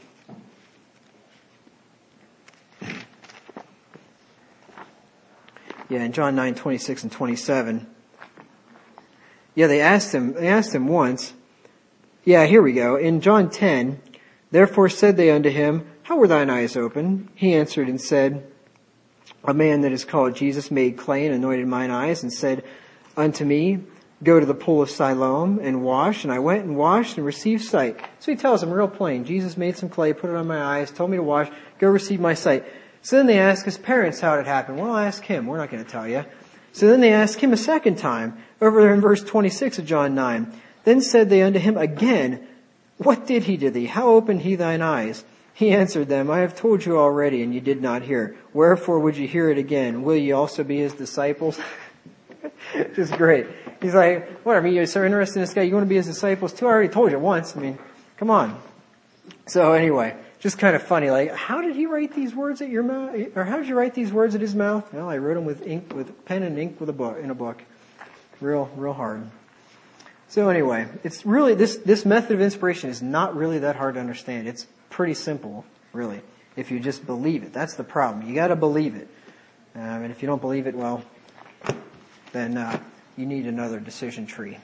Yeah, in John 9:26 and 27. Yeah, they asked him once. Yeah, here we go. In John 10, therefore said they unto him, how were thine eyes opened? He answered and said, a man that is called Jesus made clay and anointed mine eyes and said unto me, go to the pool of Siloam and wash. And I went and washed and received sight. So he tells them real plain, Jesus made some clay, put it on my eyes, told me to wash, go receive my sight. So then they ask his parents how it happened. Well, ask him. We're not going to tell you. So then they ask him a second time, over there in verse 26 of John 9. Then said they unto him again, what did he to thee? How opened he thine eyes? He answered them, I have told you already, and you did not hear. Wherefore would you hear it again? Will ye also be his disciples? Just great. He's like, what, I mean, you're so interested in this guy, you want to be his disciples too? I already told you once. I mean, come on. So anyway, just kind of funny, like, how did he write these words at your mouth? Or how did you write these words at his mouth? Well, I wrote them with pen and ink in a book. Real hard. So anyway, it's really, this method of inspiration is not really that hard to understand. It's pretty simple, really, if you just believe it. That's the problem. You got to believe it. And if you don't believe it, well, then you need another decision tree.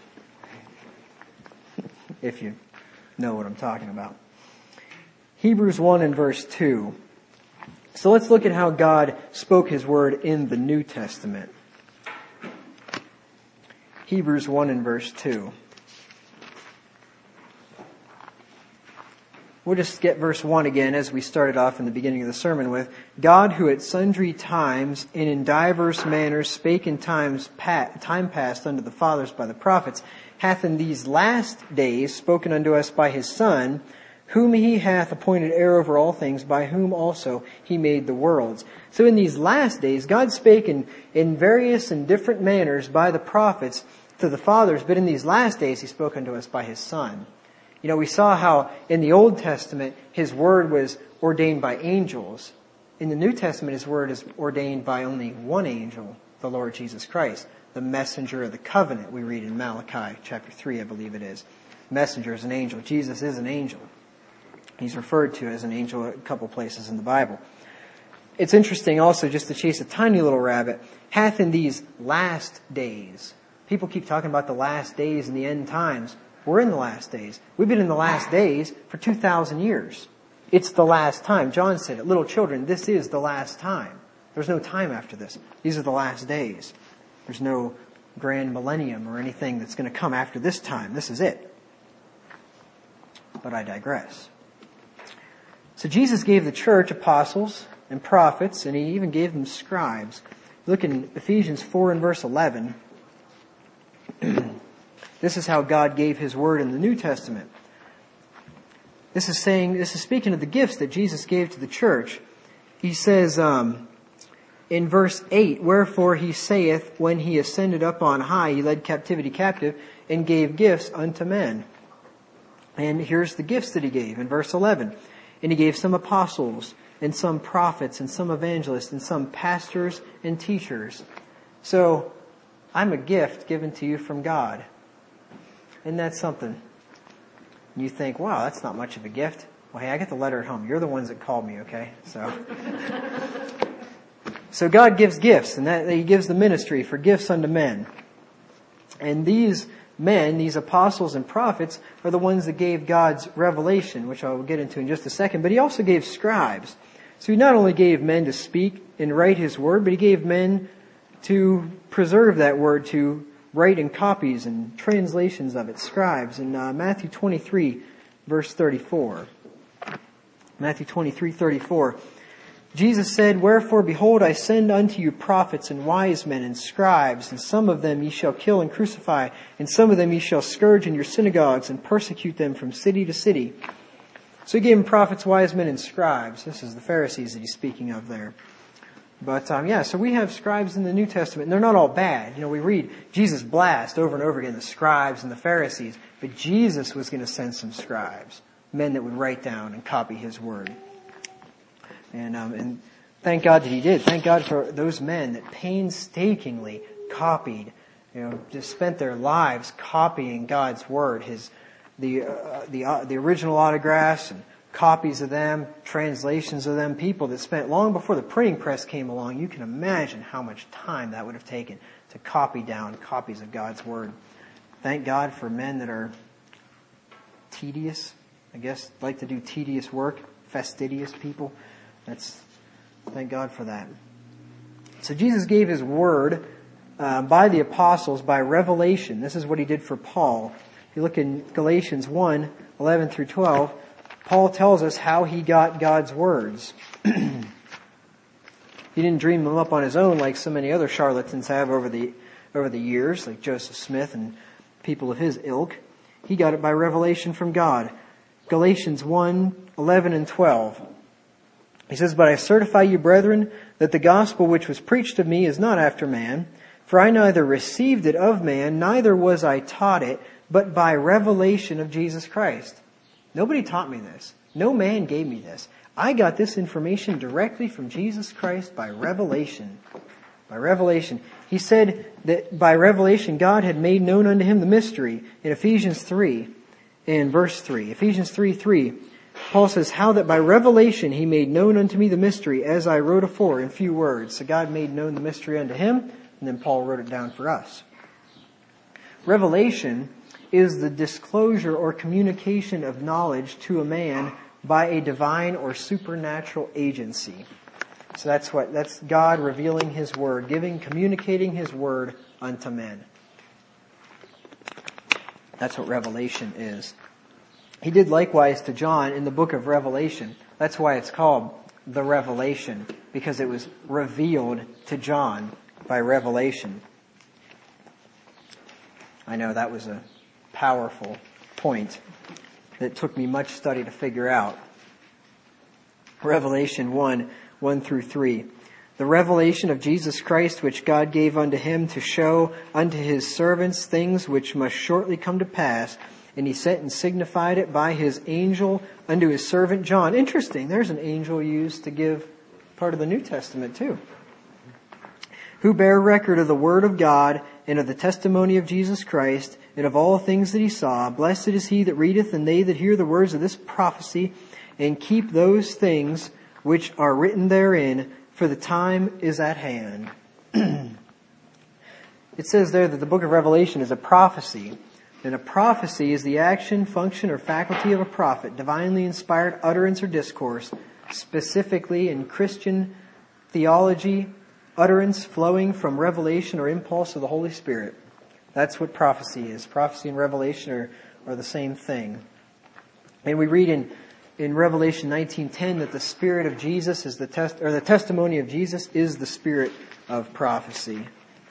If you know what I'm talking about. Hebrews 1 and verse 2. So let's look at how God spoke his word in the New Testament. Hebrews 1 and verse 2. We'll just get verse 1 again as we started off in the beginning of the sermon with. God, who at sundry times and in divers manners spake in time past unto the fathers by the prophets, hath in these last days spoken unto us by his Son, whom he hath appointed heir over all things, by whom also he made the worlds. So in these last days, God spake in various and different manners by the prophets to the fathers, but in these last days he spoke unto us by his Son. You know, we saw how in the Old Testament his word was ordained by angels. In the New Testament his word is ordained by only one angel, the Lord Jesus Christ, the messenger of the covenant, we read in Malachi chapter 3, I believe it is. Messenger is an angel. Jesus is an angel. He's referred to as an angel a couple places in the Bible. It's interesting also, just to chase a tiny little rabbit, hath in these last days. People keep talking about the last days and the end times. We're in the last days. We've been in the last days for 2,000 years. It's the last time. John said it. Little children, this is the last time. There's no time after this. These are the last days. There's no grand millennium or anything that's going to come after this time. This is it. But I digress. So Jesus gave the church apostles and prophets, and he even gave them scribes. Look in Ephesians 4 and verse 11. This is how God gave his word in the New Testament. This is speaking of the gifts that Jesus gave to the church. He says, in verse 8, wherefore he saith, when he ascended up on high, he led captivity captive and gave gifts unto men. And here's the gifts that he gave in verse 11. And he gave some apostles and some prophets and some evangelists and some pastors and teachers. So I'm a gift given to you from God. Isn't that something? And you think, wow, that's not much of a gift. Well, hey, I get the letter at home. You're the ones that called me, okay? So God gives gifts, and that he gives the ministry for gifts unto men. And these men, these apostles and prophets, are the ones that gave God's revelation, which I will get into in just a second. But he also gave scribes. So he not only gave men to speak and write his word, but he gave men to preserve that word, to write in copies and translations of it, scribes. In Matthew 23, verse 34. Matthew 23:34. Jesus said, wherefore, behold, I send unto you prophets and wise men and scribes, and some of them ye shall kill and crucify, and some of them ye shall scourge in your synagogues and persecute them from city to city. So he gave them prophets, wise men, and scribes. This is the Pharisees that he's speaking of there. But, so we have scribes in the New Testament, and they're not all bad. We read Jesus blast over and over again the scribes and the Pharisees, but Jesus was going to send some scribes, men that would write down and copy his word. And thank God that he did. Thank God for those men that painstakingly copied, just spent their lives copying God's word, the original autographs and copies of them, translations of them, people that spent long before the printing press came along. You can imagine how much time that would have taken to copy down copies of God's word. Thank God for men that are tedious, like to do tedious work, fastidious people. Thank God for that. So Jesus gave his word by the apostles, by revelation. This is what he did for Paul. If you look in Galatians 1, 11 through 12, Paul tells us how he got God's words. He didn't dream them up on his own like so many other charlatans have over the years, like Joseph Smith and people of his ilk. He got it by revelation from God. Galatians 1, 11 and 12. He says, but I certify you, brethren, that the gospel which was preached of me is not after man. For I neither received it of man, neither was I taught it, but by revelation of Jesus Christ. Nobody taught me this. No man gave me this. I got this information directly from Jesus Christ by revelation. By revelation. He said that by revelation God had made known unto him the mystery in Ephesians 3, in verse 3. Ephesians 3:3. Paul says, how that by revelation he made known unto me the mystery, as I wrote afore in few words. So God made known the mystery unto him, and then Paul wrote it down for us. Revelation is the disclosure or communication of knowledge to a man by a divine or supernatural agency. So that's God revealing his word, communicating his word unto men. That's what revelation is. He did likewise to John in the book of Revelation. That's why it's called the Revelation, because it was revealed to John by revelation. I know that was a powerful point that took me much study to figure out. Revelation 1, 1 through 3. The revelation of Jesus Christ, which God gave unto him to show unto his servants things which must shortly come to pass. And he sent and signified it by his angel unto his servant John. Interesting, there's an angel used to give part of the New Testament too. Who bear record of the word of God and of the testimony of Jesus Christ and of all things that he saw. Blessed is he that readeth and they that hear the words of this prophecy and keep those things which are written therein, for the time is at hand. It says there that the book of Revelation is a prophecy. And a prophecy is the action, function, or faculty of a prophet, divinely inspired utterance or discourse, specifically in Christian theology, utterance flowing from revelation or impulse of the Holy Spirit. That's what prophecy is. Prophecy and revelation are the same thing. And we read in Revelation 19:10 that the Spirit of Jesus is the testimony of Jesus is the spirit of prophecy.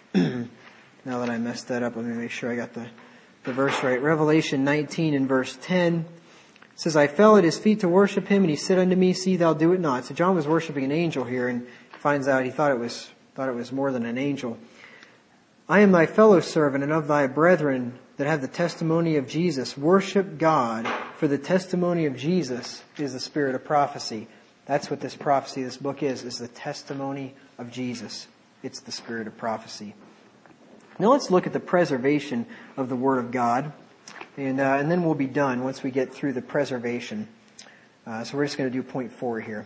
Now that I messed that up, let me make sure I got the verse right. Revelation 19 and verse 10 says, I fell at his feet to worship him, and he said unto me, see thou do it not. So John was worshiping an angel here, and finds out he thought it was more than an angel. I am thy fellow servant and of thy brethren that have the testimony of Jesus. Worship God, for the testimony of Jesus is the spirit of prophecy. That's what this prophecy, this book is the testimony of Jesus. It's the spirit of prophecy. Now let's look at the preservation of the Word of God. And then we'll be done once we get through the preservation. So we're just going to do point 4 here.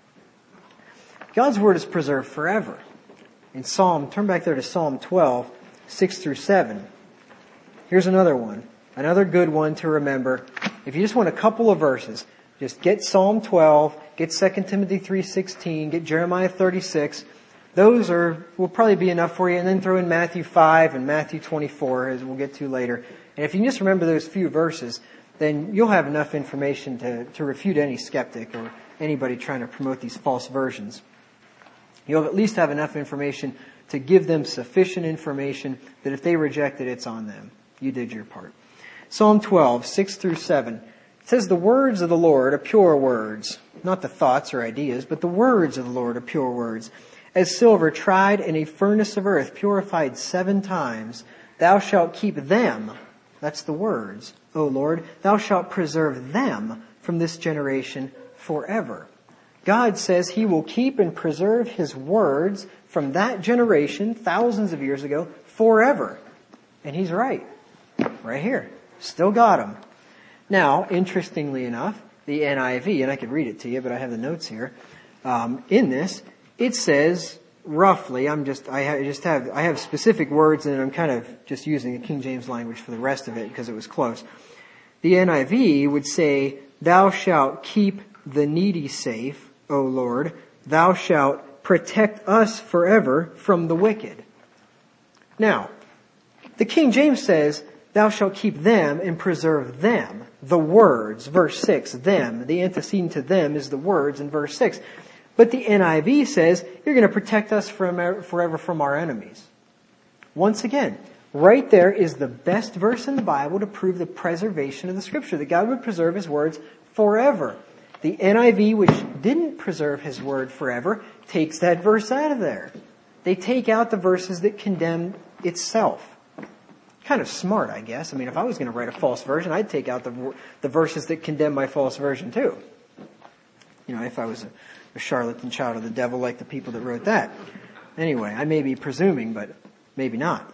God's Word is preserved forever. In turn back there to Psalm 12, 6 through 7. Here's another one. Another good one to remember. If you just want a couple of verses, just get Psalm 12, get 2 Timothy 3:16, get Jeremiah 36. Those will probably be enough for you. And then throw in Matthew 5 and Matthew 24, as we'll get to later. And if you can just remember those few verses, then you'll have enough information to refute any skeptic or anybody trying to promote these false versions. You'll at least have enough information to give them sufficient information that if they reject it, it's on them. You did your part. Psalm 12, 6 through 7. It says, the words of the Lord are pure words. Not the thoughts or ideas, but the words of the Lord are pure words. As silver tried in a furnace of earth, purified 7 times, thou shalt keep them. That's the words, O Lord. Thou shalt preserve them from this generation forever. God says He will keep and preserve His words from that generation, thousands of years ago, forever. And He's right. Right here. Still got them. Now, interestingly enough, the NIV, and I could read it to you, but I have the notes here. In this, it says roughly, I have specific words, and I'm kind of just using the King James language for the rest of it because it was close. The NIV would say, thou shalt keep the needy safe, O Lord. Thou shalt protect us forever from the wicked. Now, the King James says, thou shalt keep them and preserve them. The words, verse 6, them. The antecedent to them is the words in verse 6. But the NIV says, you're going to protect us forever from our enemies. Once again, right there is the best verse in the Bible to prove the preservation of the Scripture, that God would preserve His words forever. The NIV, which didn't preserve His word forever, takes that verse out of there. They take out the verses that condemn itself. Kind of smart, I guess. I mean, if I was going to write a false version, I'd take out the verses that condemn my false version too. You know, if I was a charlatan child of the devil like the people that wrote that. Anyway, I may be presuming, but maybe not.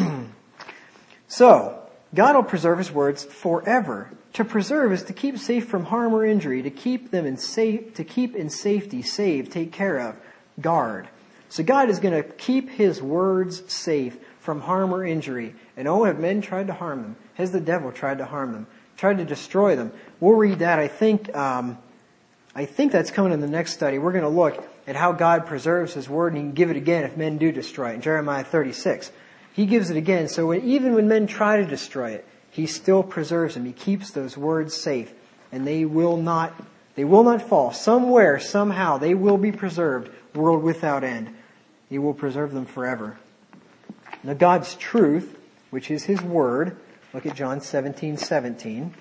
So, God will preserve His words forever. To preserve is to keep safe from harm or injury, to keep in safety, save, take care of, guard. So God is going to keep His words safe from harm or injury. And oh, have men tried to harm them? Has the devil tried to harm them? Tried to destroy them? We'll read that. I think that's coming in the next study. We're going to look at how God preserves His word, and He can give it again if men do destroy it. In Jeremiah 36, He gives it again. So even when men try to destroy it, He still preserves them. He keeps those words safe, and they will not fall. Somewhere, somehow, they will be preserved, world without end. He will preserve them forever. Now God's truth, which is His word, look at John 17:17.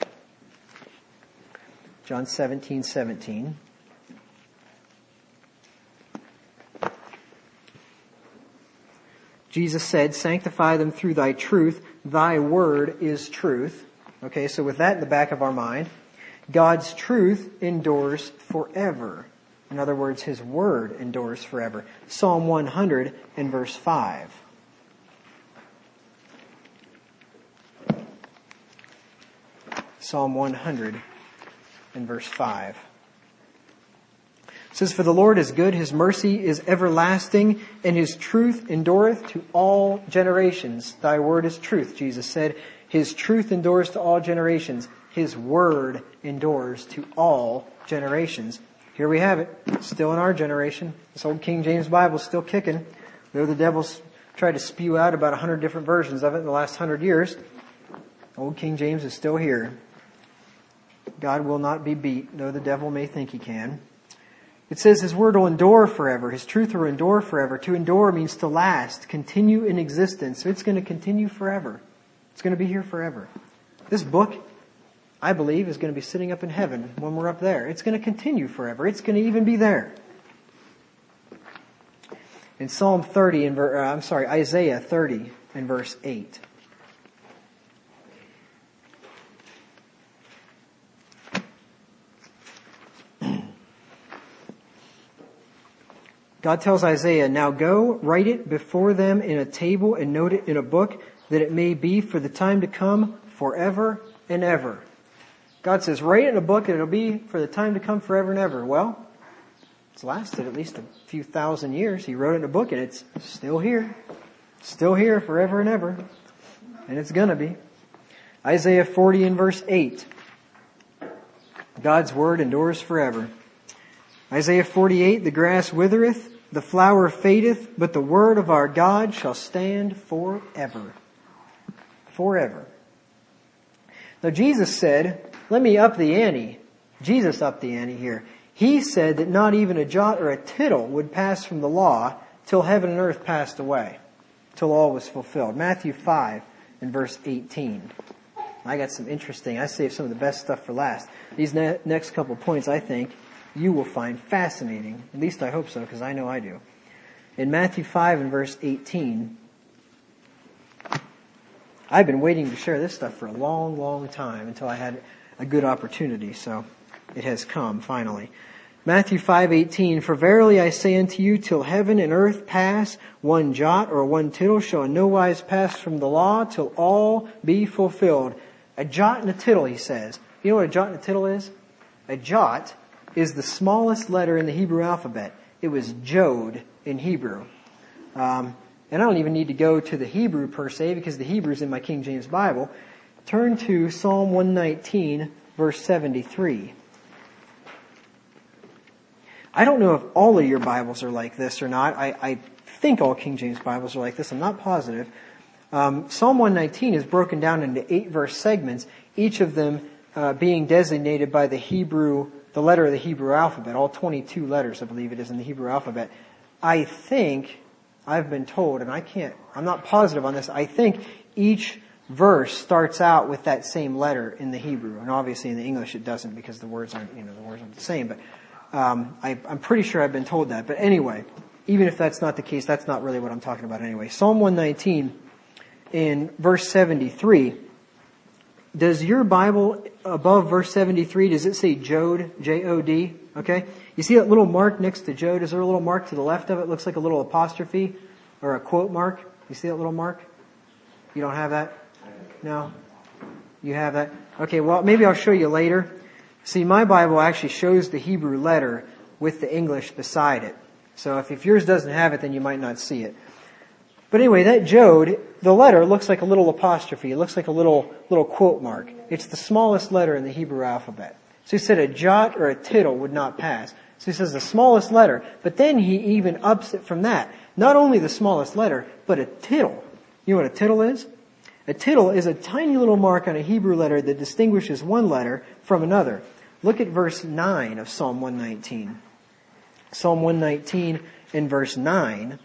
John 17:17. Jesus said, sanctify them through thy truth. Thy word is truth. Okay, so with that in the back of our mind, God's truth endures forever. In other words, His word endures forever. Psalm 100 and verse 5. Psalm 100 and verse 5. It says, for the Lord is good, His mercy is everlasting, and His truth endureth to all generations. Thy word is truth, Jesus said. His truth endures to all generations. His word endures to all generations. Here we have it, still in our generation. This old King James Bible is still kicking. Though the devil's tried to spew out about 100 different versions of it in the last 100 years, old King James is still here. God will not be beat, though the devil may think he can. It says His word will endure forever. His truth will endure forever. To endure means to last, continue in existence. So it's going to continue forever. It's going to be here forever. This book, I believe, is going to be sitting up in heaven when we're up there. It's going to continue forever. It's going to even be there. In Isaiah 30 and verse 8. God tells Isaiah, "Now go, write it before them in a table and note it in a book, that it may be for the time to come forever and ever." God says, write it in a book and it'll be for the time to come forever and ever. Well, it's lasted at least a few thousand years. He wrote it in a book and it's still here. Still here forever and ever. And it's gonna be. Isaiah 40 and verse 8. God's word endures forever. Isaiah 48, the grass withereth, the flower fadeth, but the word of our God shall stand forever. Forever. Now Jesus said, let me up the ante. Jesus upped the ante here. He said that not even a jot or a tittle would pass from the law till heaven and earth passed away, till all was fulfilled. Matthew 5 and verse 18. I got some interesting, I saved some of the best stuff for last. These next couple points, I think, you will find fascinating. At least I hope so, because I know I do. In Matthew 5 and verse 18, I've been waiting to share this stuff for a long, long time until I had a good opportunity, so it has come finally. Matthew 5:18, "For verily I say unto you, till heaven and earth pass, one jot or one tittle shall in no wise pass from the law till all be fulfilled." A jot and a tittle, he says. You know what a jot and a tittle is? A jot is the smallest letter in the Hebrew alphabet. It was Jod in Hebrew. And I don't even need to go to the Hebrew per se, because the Hebrew's in my King James Bible. Turn to Psalm 119, verse 73. I don't know if all of your Bibles are like this or not. I think all King James Bibles are like this. I'm not positive. Psalm 119 is broken down into 8 verse segments, each of them being designated by the letter of the Hebrew alphabet. All 22 letters, I believe it is, in the Hebrew alphabet. I think, I've been told, and I'm not positive on this, I think each verse starts out with that same letter in the Hebrew. And obviously in the English it doesn't, because the words aren't the same. But I'm pretty sure I've been told that. But anyway, even if that's not the case, that's not really what I'm talking about anyway. Psalm 119 in verse 73. Does your Bible above verse 73, does it say Jod, J-O-D? Okay? You see that little mark next to Jod? Is there a little mark to the left of it? It looks like a little apostrophe or a quote mark. You see that little mark? You don't have that? No? You have that? Okay, well, maybe I'll show you later. See, my Bible actually shows the Hebrew letter with the English beside it. So if yours doesn't have it, then you might not see it. But anyway, that Jod, the letter looks like a little apostrophe. It looks like a little quote mark. It's the smallest letter in the Hebrew alphabet. So he said a jot or a tittle would not pass. So he says the smallest letter, but then he even ups it from that. Not only the smallest letter, but a tittle. You know what a tittle is? A tittle is a tiny little mark on a Hebrew letter that distinguishes one letter from another. Look at verse 9 of Psalm 119. Psalm 119 in verse 9.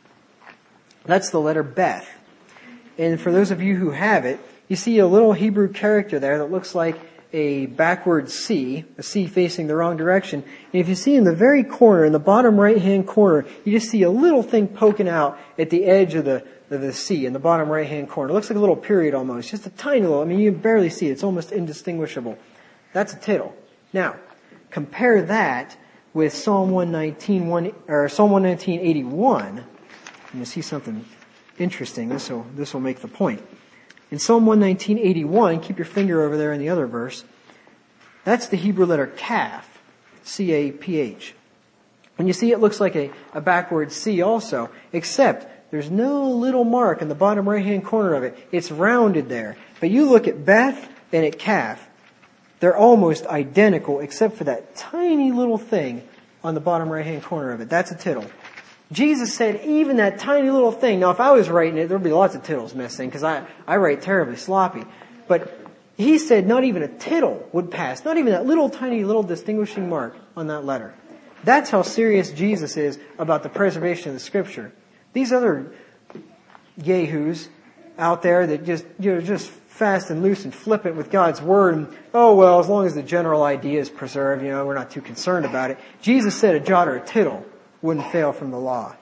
That's the letter Beth. And for those of you who have it, you see a little Hebrew character there that looks like a backward C, a C facing the wrong direction. And if you see in the very corner, in the bottom right-hand corner, you just see a little thing poking out at the edge of the C in the bottom right-hand corner. It looks like a little period almost. Just a tiny little, you can barely see it. It's almost indistinguishable. That's a tittle. Now, compare that with Psalm 119:81. And you see something interesting. This will make the point. In Psalm 119:81, keep your finger over there in the other verse. That's the Hebrew letter Kaf, C-A-P-H. And you see it looks like a backward C also, except there's no little mark in the bottom right-hand corner of it. It's rounded there. But you look at Beth and at Calf, they're almost identical except for that tiny little thing on the bottom right-hand corner of it. That's a tittle. Jesus said even that tiny little thing. Now, if I was writing it, there would be lots of tittles missing because I write terribly sloppy. But he said not even a tittle would pass. Not even that little tiny little distinguishing mark on that letter. That's how serious Jesus is about the preservation of the Scripture. These other yahoos out there that just fast and loose and flippant with God's Word. And, oh, well, as long as the general idea is preserved, we're not too concerned about it. Jesus said a jot or a tittle wouldn't fail from the law.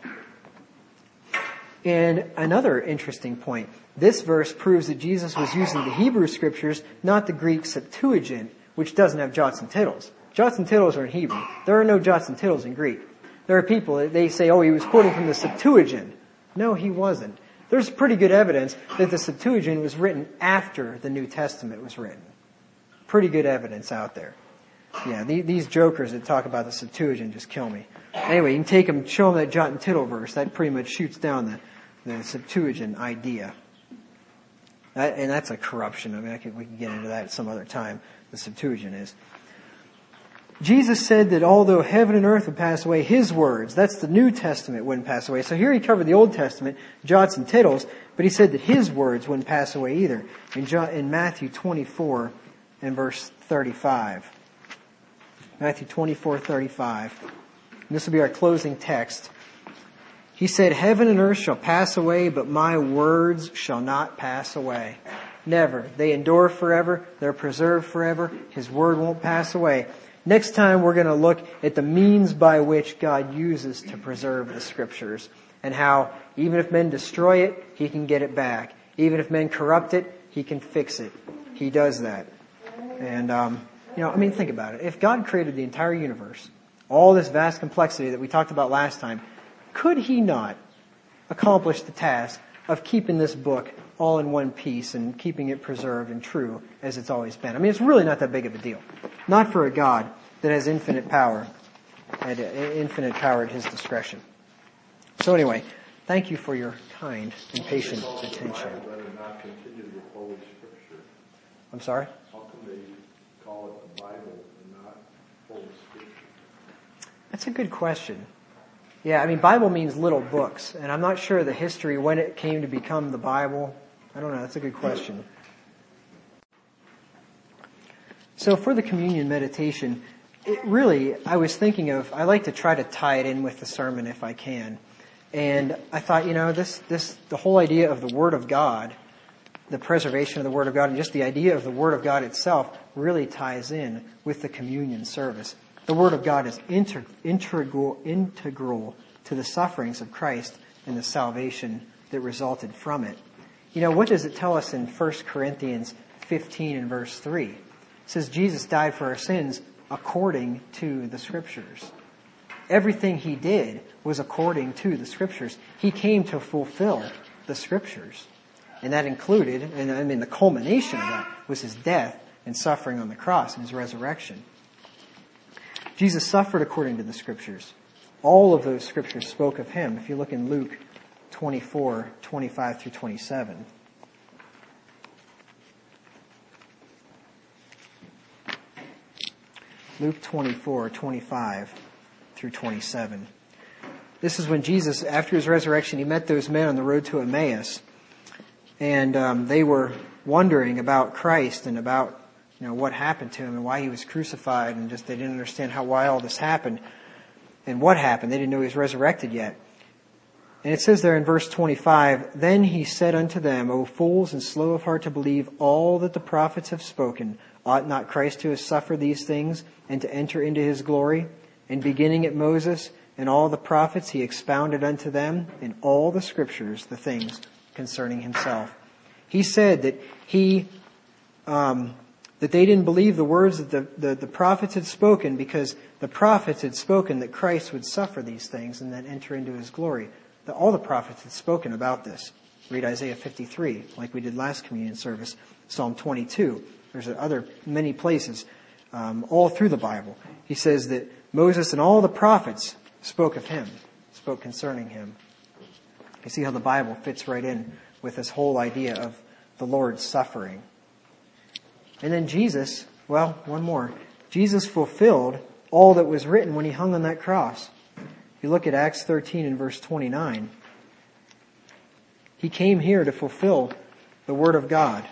And another interesting point, this verse proves that Jesus was using the Hebrew Scriptures, not the Greek Septuagint, which doesn't have jots and tittles. Jots and tittles are in Hebrew. There are no jots and tittles in Greek. There are people that they say, oh, he was quoting from the Septuagint. No, he wasn't. There's pretty good evidence that the Septuagint was written after the New Testament was written. Pretty good evidence out there. Yeah, these jokers that talk about the Septuagint just kill me. Anyway, you can take them, show them that jot and tittle verse. That pretty much shoots down the Septuagint idea. And that's a corruption. I mean, we can get into that some other time. The Septuagint is. Jesus said that although heaven and earth would pass away, His words, that's the New Testament, wouldn't pass away. So here He covered the Old Testament, jots and tittles, but He said that His words wouldn't pass away either. In Matthew 24 and verse 35. Matthew 24:35. This will be our closing text. He said, heaven and earth shall pass away, but my words shall not pass away. Never. They endure forever. They're preserved forever. His word won't pass away. Next time we're going to look at the means by which God uses to preserve the Scriptures and how even if men destroy it, He can get it back. Even if men corrupt it, He can fix it. He does that. And, think about it. If God created the entire universe, all this vast complexity that we talked about last time, could He not accomplish the task of keeping this book all in one piece and keeping it preserved and true as it's always been? I mean, it's really not that big of a deal. Not for a God that has infinite power at His discretion. So anyway, thank you for your kind and patient attention. I'm sorry? How come they call it the Bible and not Holy Scripture? That's a good question. Yeah, I mean, Bible means little books, and I'm not sure the history when it came to become the Bible. I don't know. That's a good question. So for the communion meditation, I was thinking I like to try to tie it in with the sermon if I can. And I thought, the whole idea of the Word of God, the preservation of the Word of God, and just the idea of the Word of God itself really ties in with the communion service. The Word of God is integral to the sufferings of Christ and the salvation that resulted from it. What does it tell us in 1 Corinthians 15 and verse 3? It says Jesus died for our sins according to the Scriptures. Everything He did was according to the Scriptures. He came to fulfill the Scriptures. And that included, the culmination of that was His death and suffering on the cross and His resurrection. Jesus suffered according to the Scriptures. All of those Scriptures spoke of Him. If you look in Luke 24, 25 through 27. Luke 24, 25 through 27. This is when Jesus, after His resurrection, He met those men on the road to Emmaus. And they were wondering about Christ and about what happened to Him and why He was crucified, and just they didn't understand why all this happened and what happened. They didn't know He was resurrected yet. And it says there in verse 25, then He said unto them, O fools and slow of heart to believe all that the prophets have spoken, ought not Christ to have suffered these things and to enter into His glory? And beginning at Moses and all the prophets, He expounded unto them in all the Scriptures the things concerning Himself. He said that that they didn't believe the words that the prophets had spoken, because the prophets had spoken that Christ would suffer these things and then enter into His glory. All the prophets had spoken about this. Read Isaiah 53, like we did last communion service, Psalm 22. There's many places all through the Bible. He says that Moses and all the prophets spoke of Him, spoke concerning Him. You see how the Bible fits right in with this whole idea of the Lord's suffering And then Jesus, well, one more. Jesus fulfilled all that was written when he hung on that cross. If you look at Acts 13 and verse 29, he came here to fulfill the Word of God.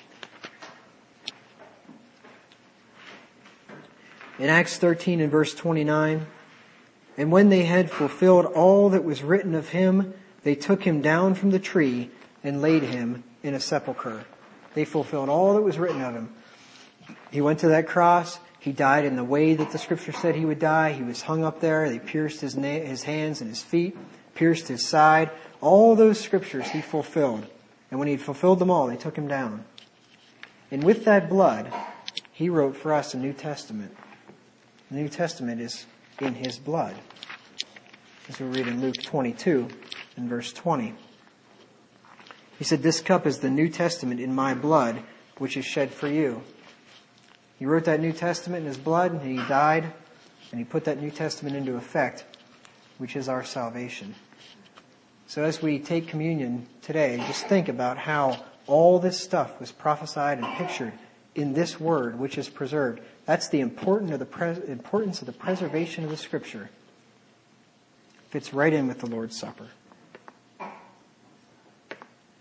In Acts 13 and verse 29, and when they had fulfilled all that was written of him, they took him down from the tree and laid him in a sepulchre. They fulfilled all that was written of him. He went to that cross. He died in the way that the Scripture said he would die. He was hung up there. They pierced his hands and his feet, pierced his side. All those Scriptures he fulfilled. And when he had fulfilled them all, they took him down. And with that blood, he wrote for us a New Testament. The New Testament is in his blood. As we read in Luke 22 and verse 20. He said, this cup is the New Testament in my blood, which is shed for you. He wrote that New Testament in his blood, and he died, and he put that New Testament into effect, which is our salvation. So as we take communion today, just think about how all this stuff was prophesied and pictured in this word, which is preserved. That's the importance of the preservation of the Scripture. Fits right in with the Lord's Supper.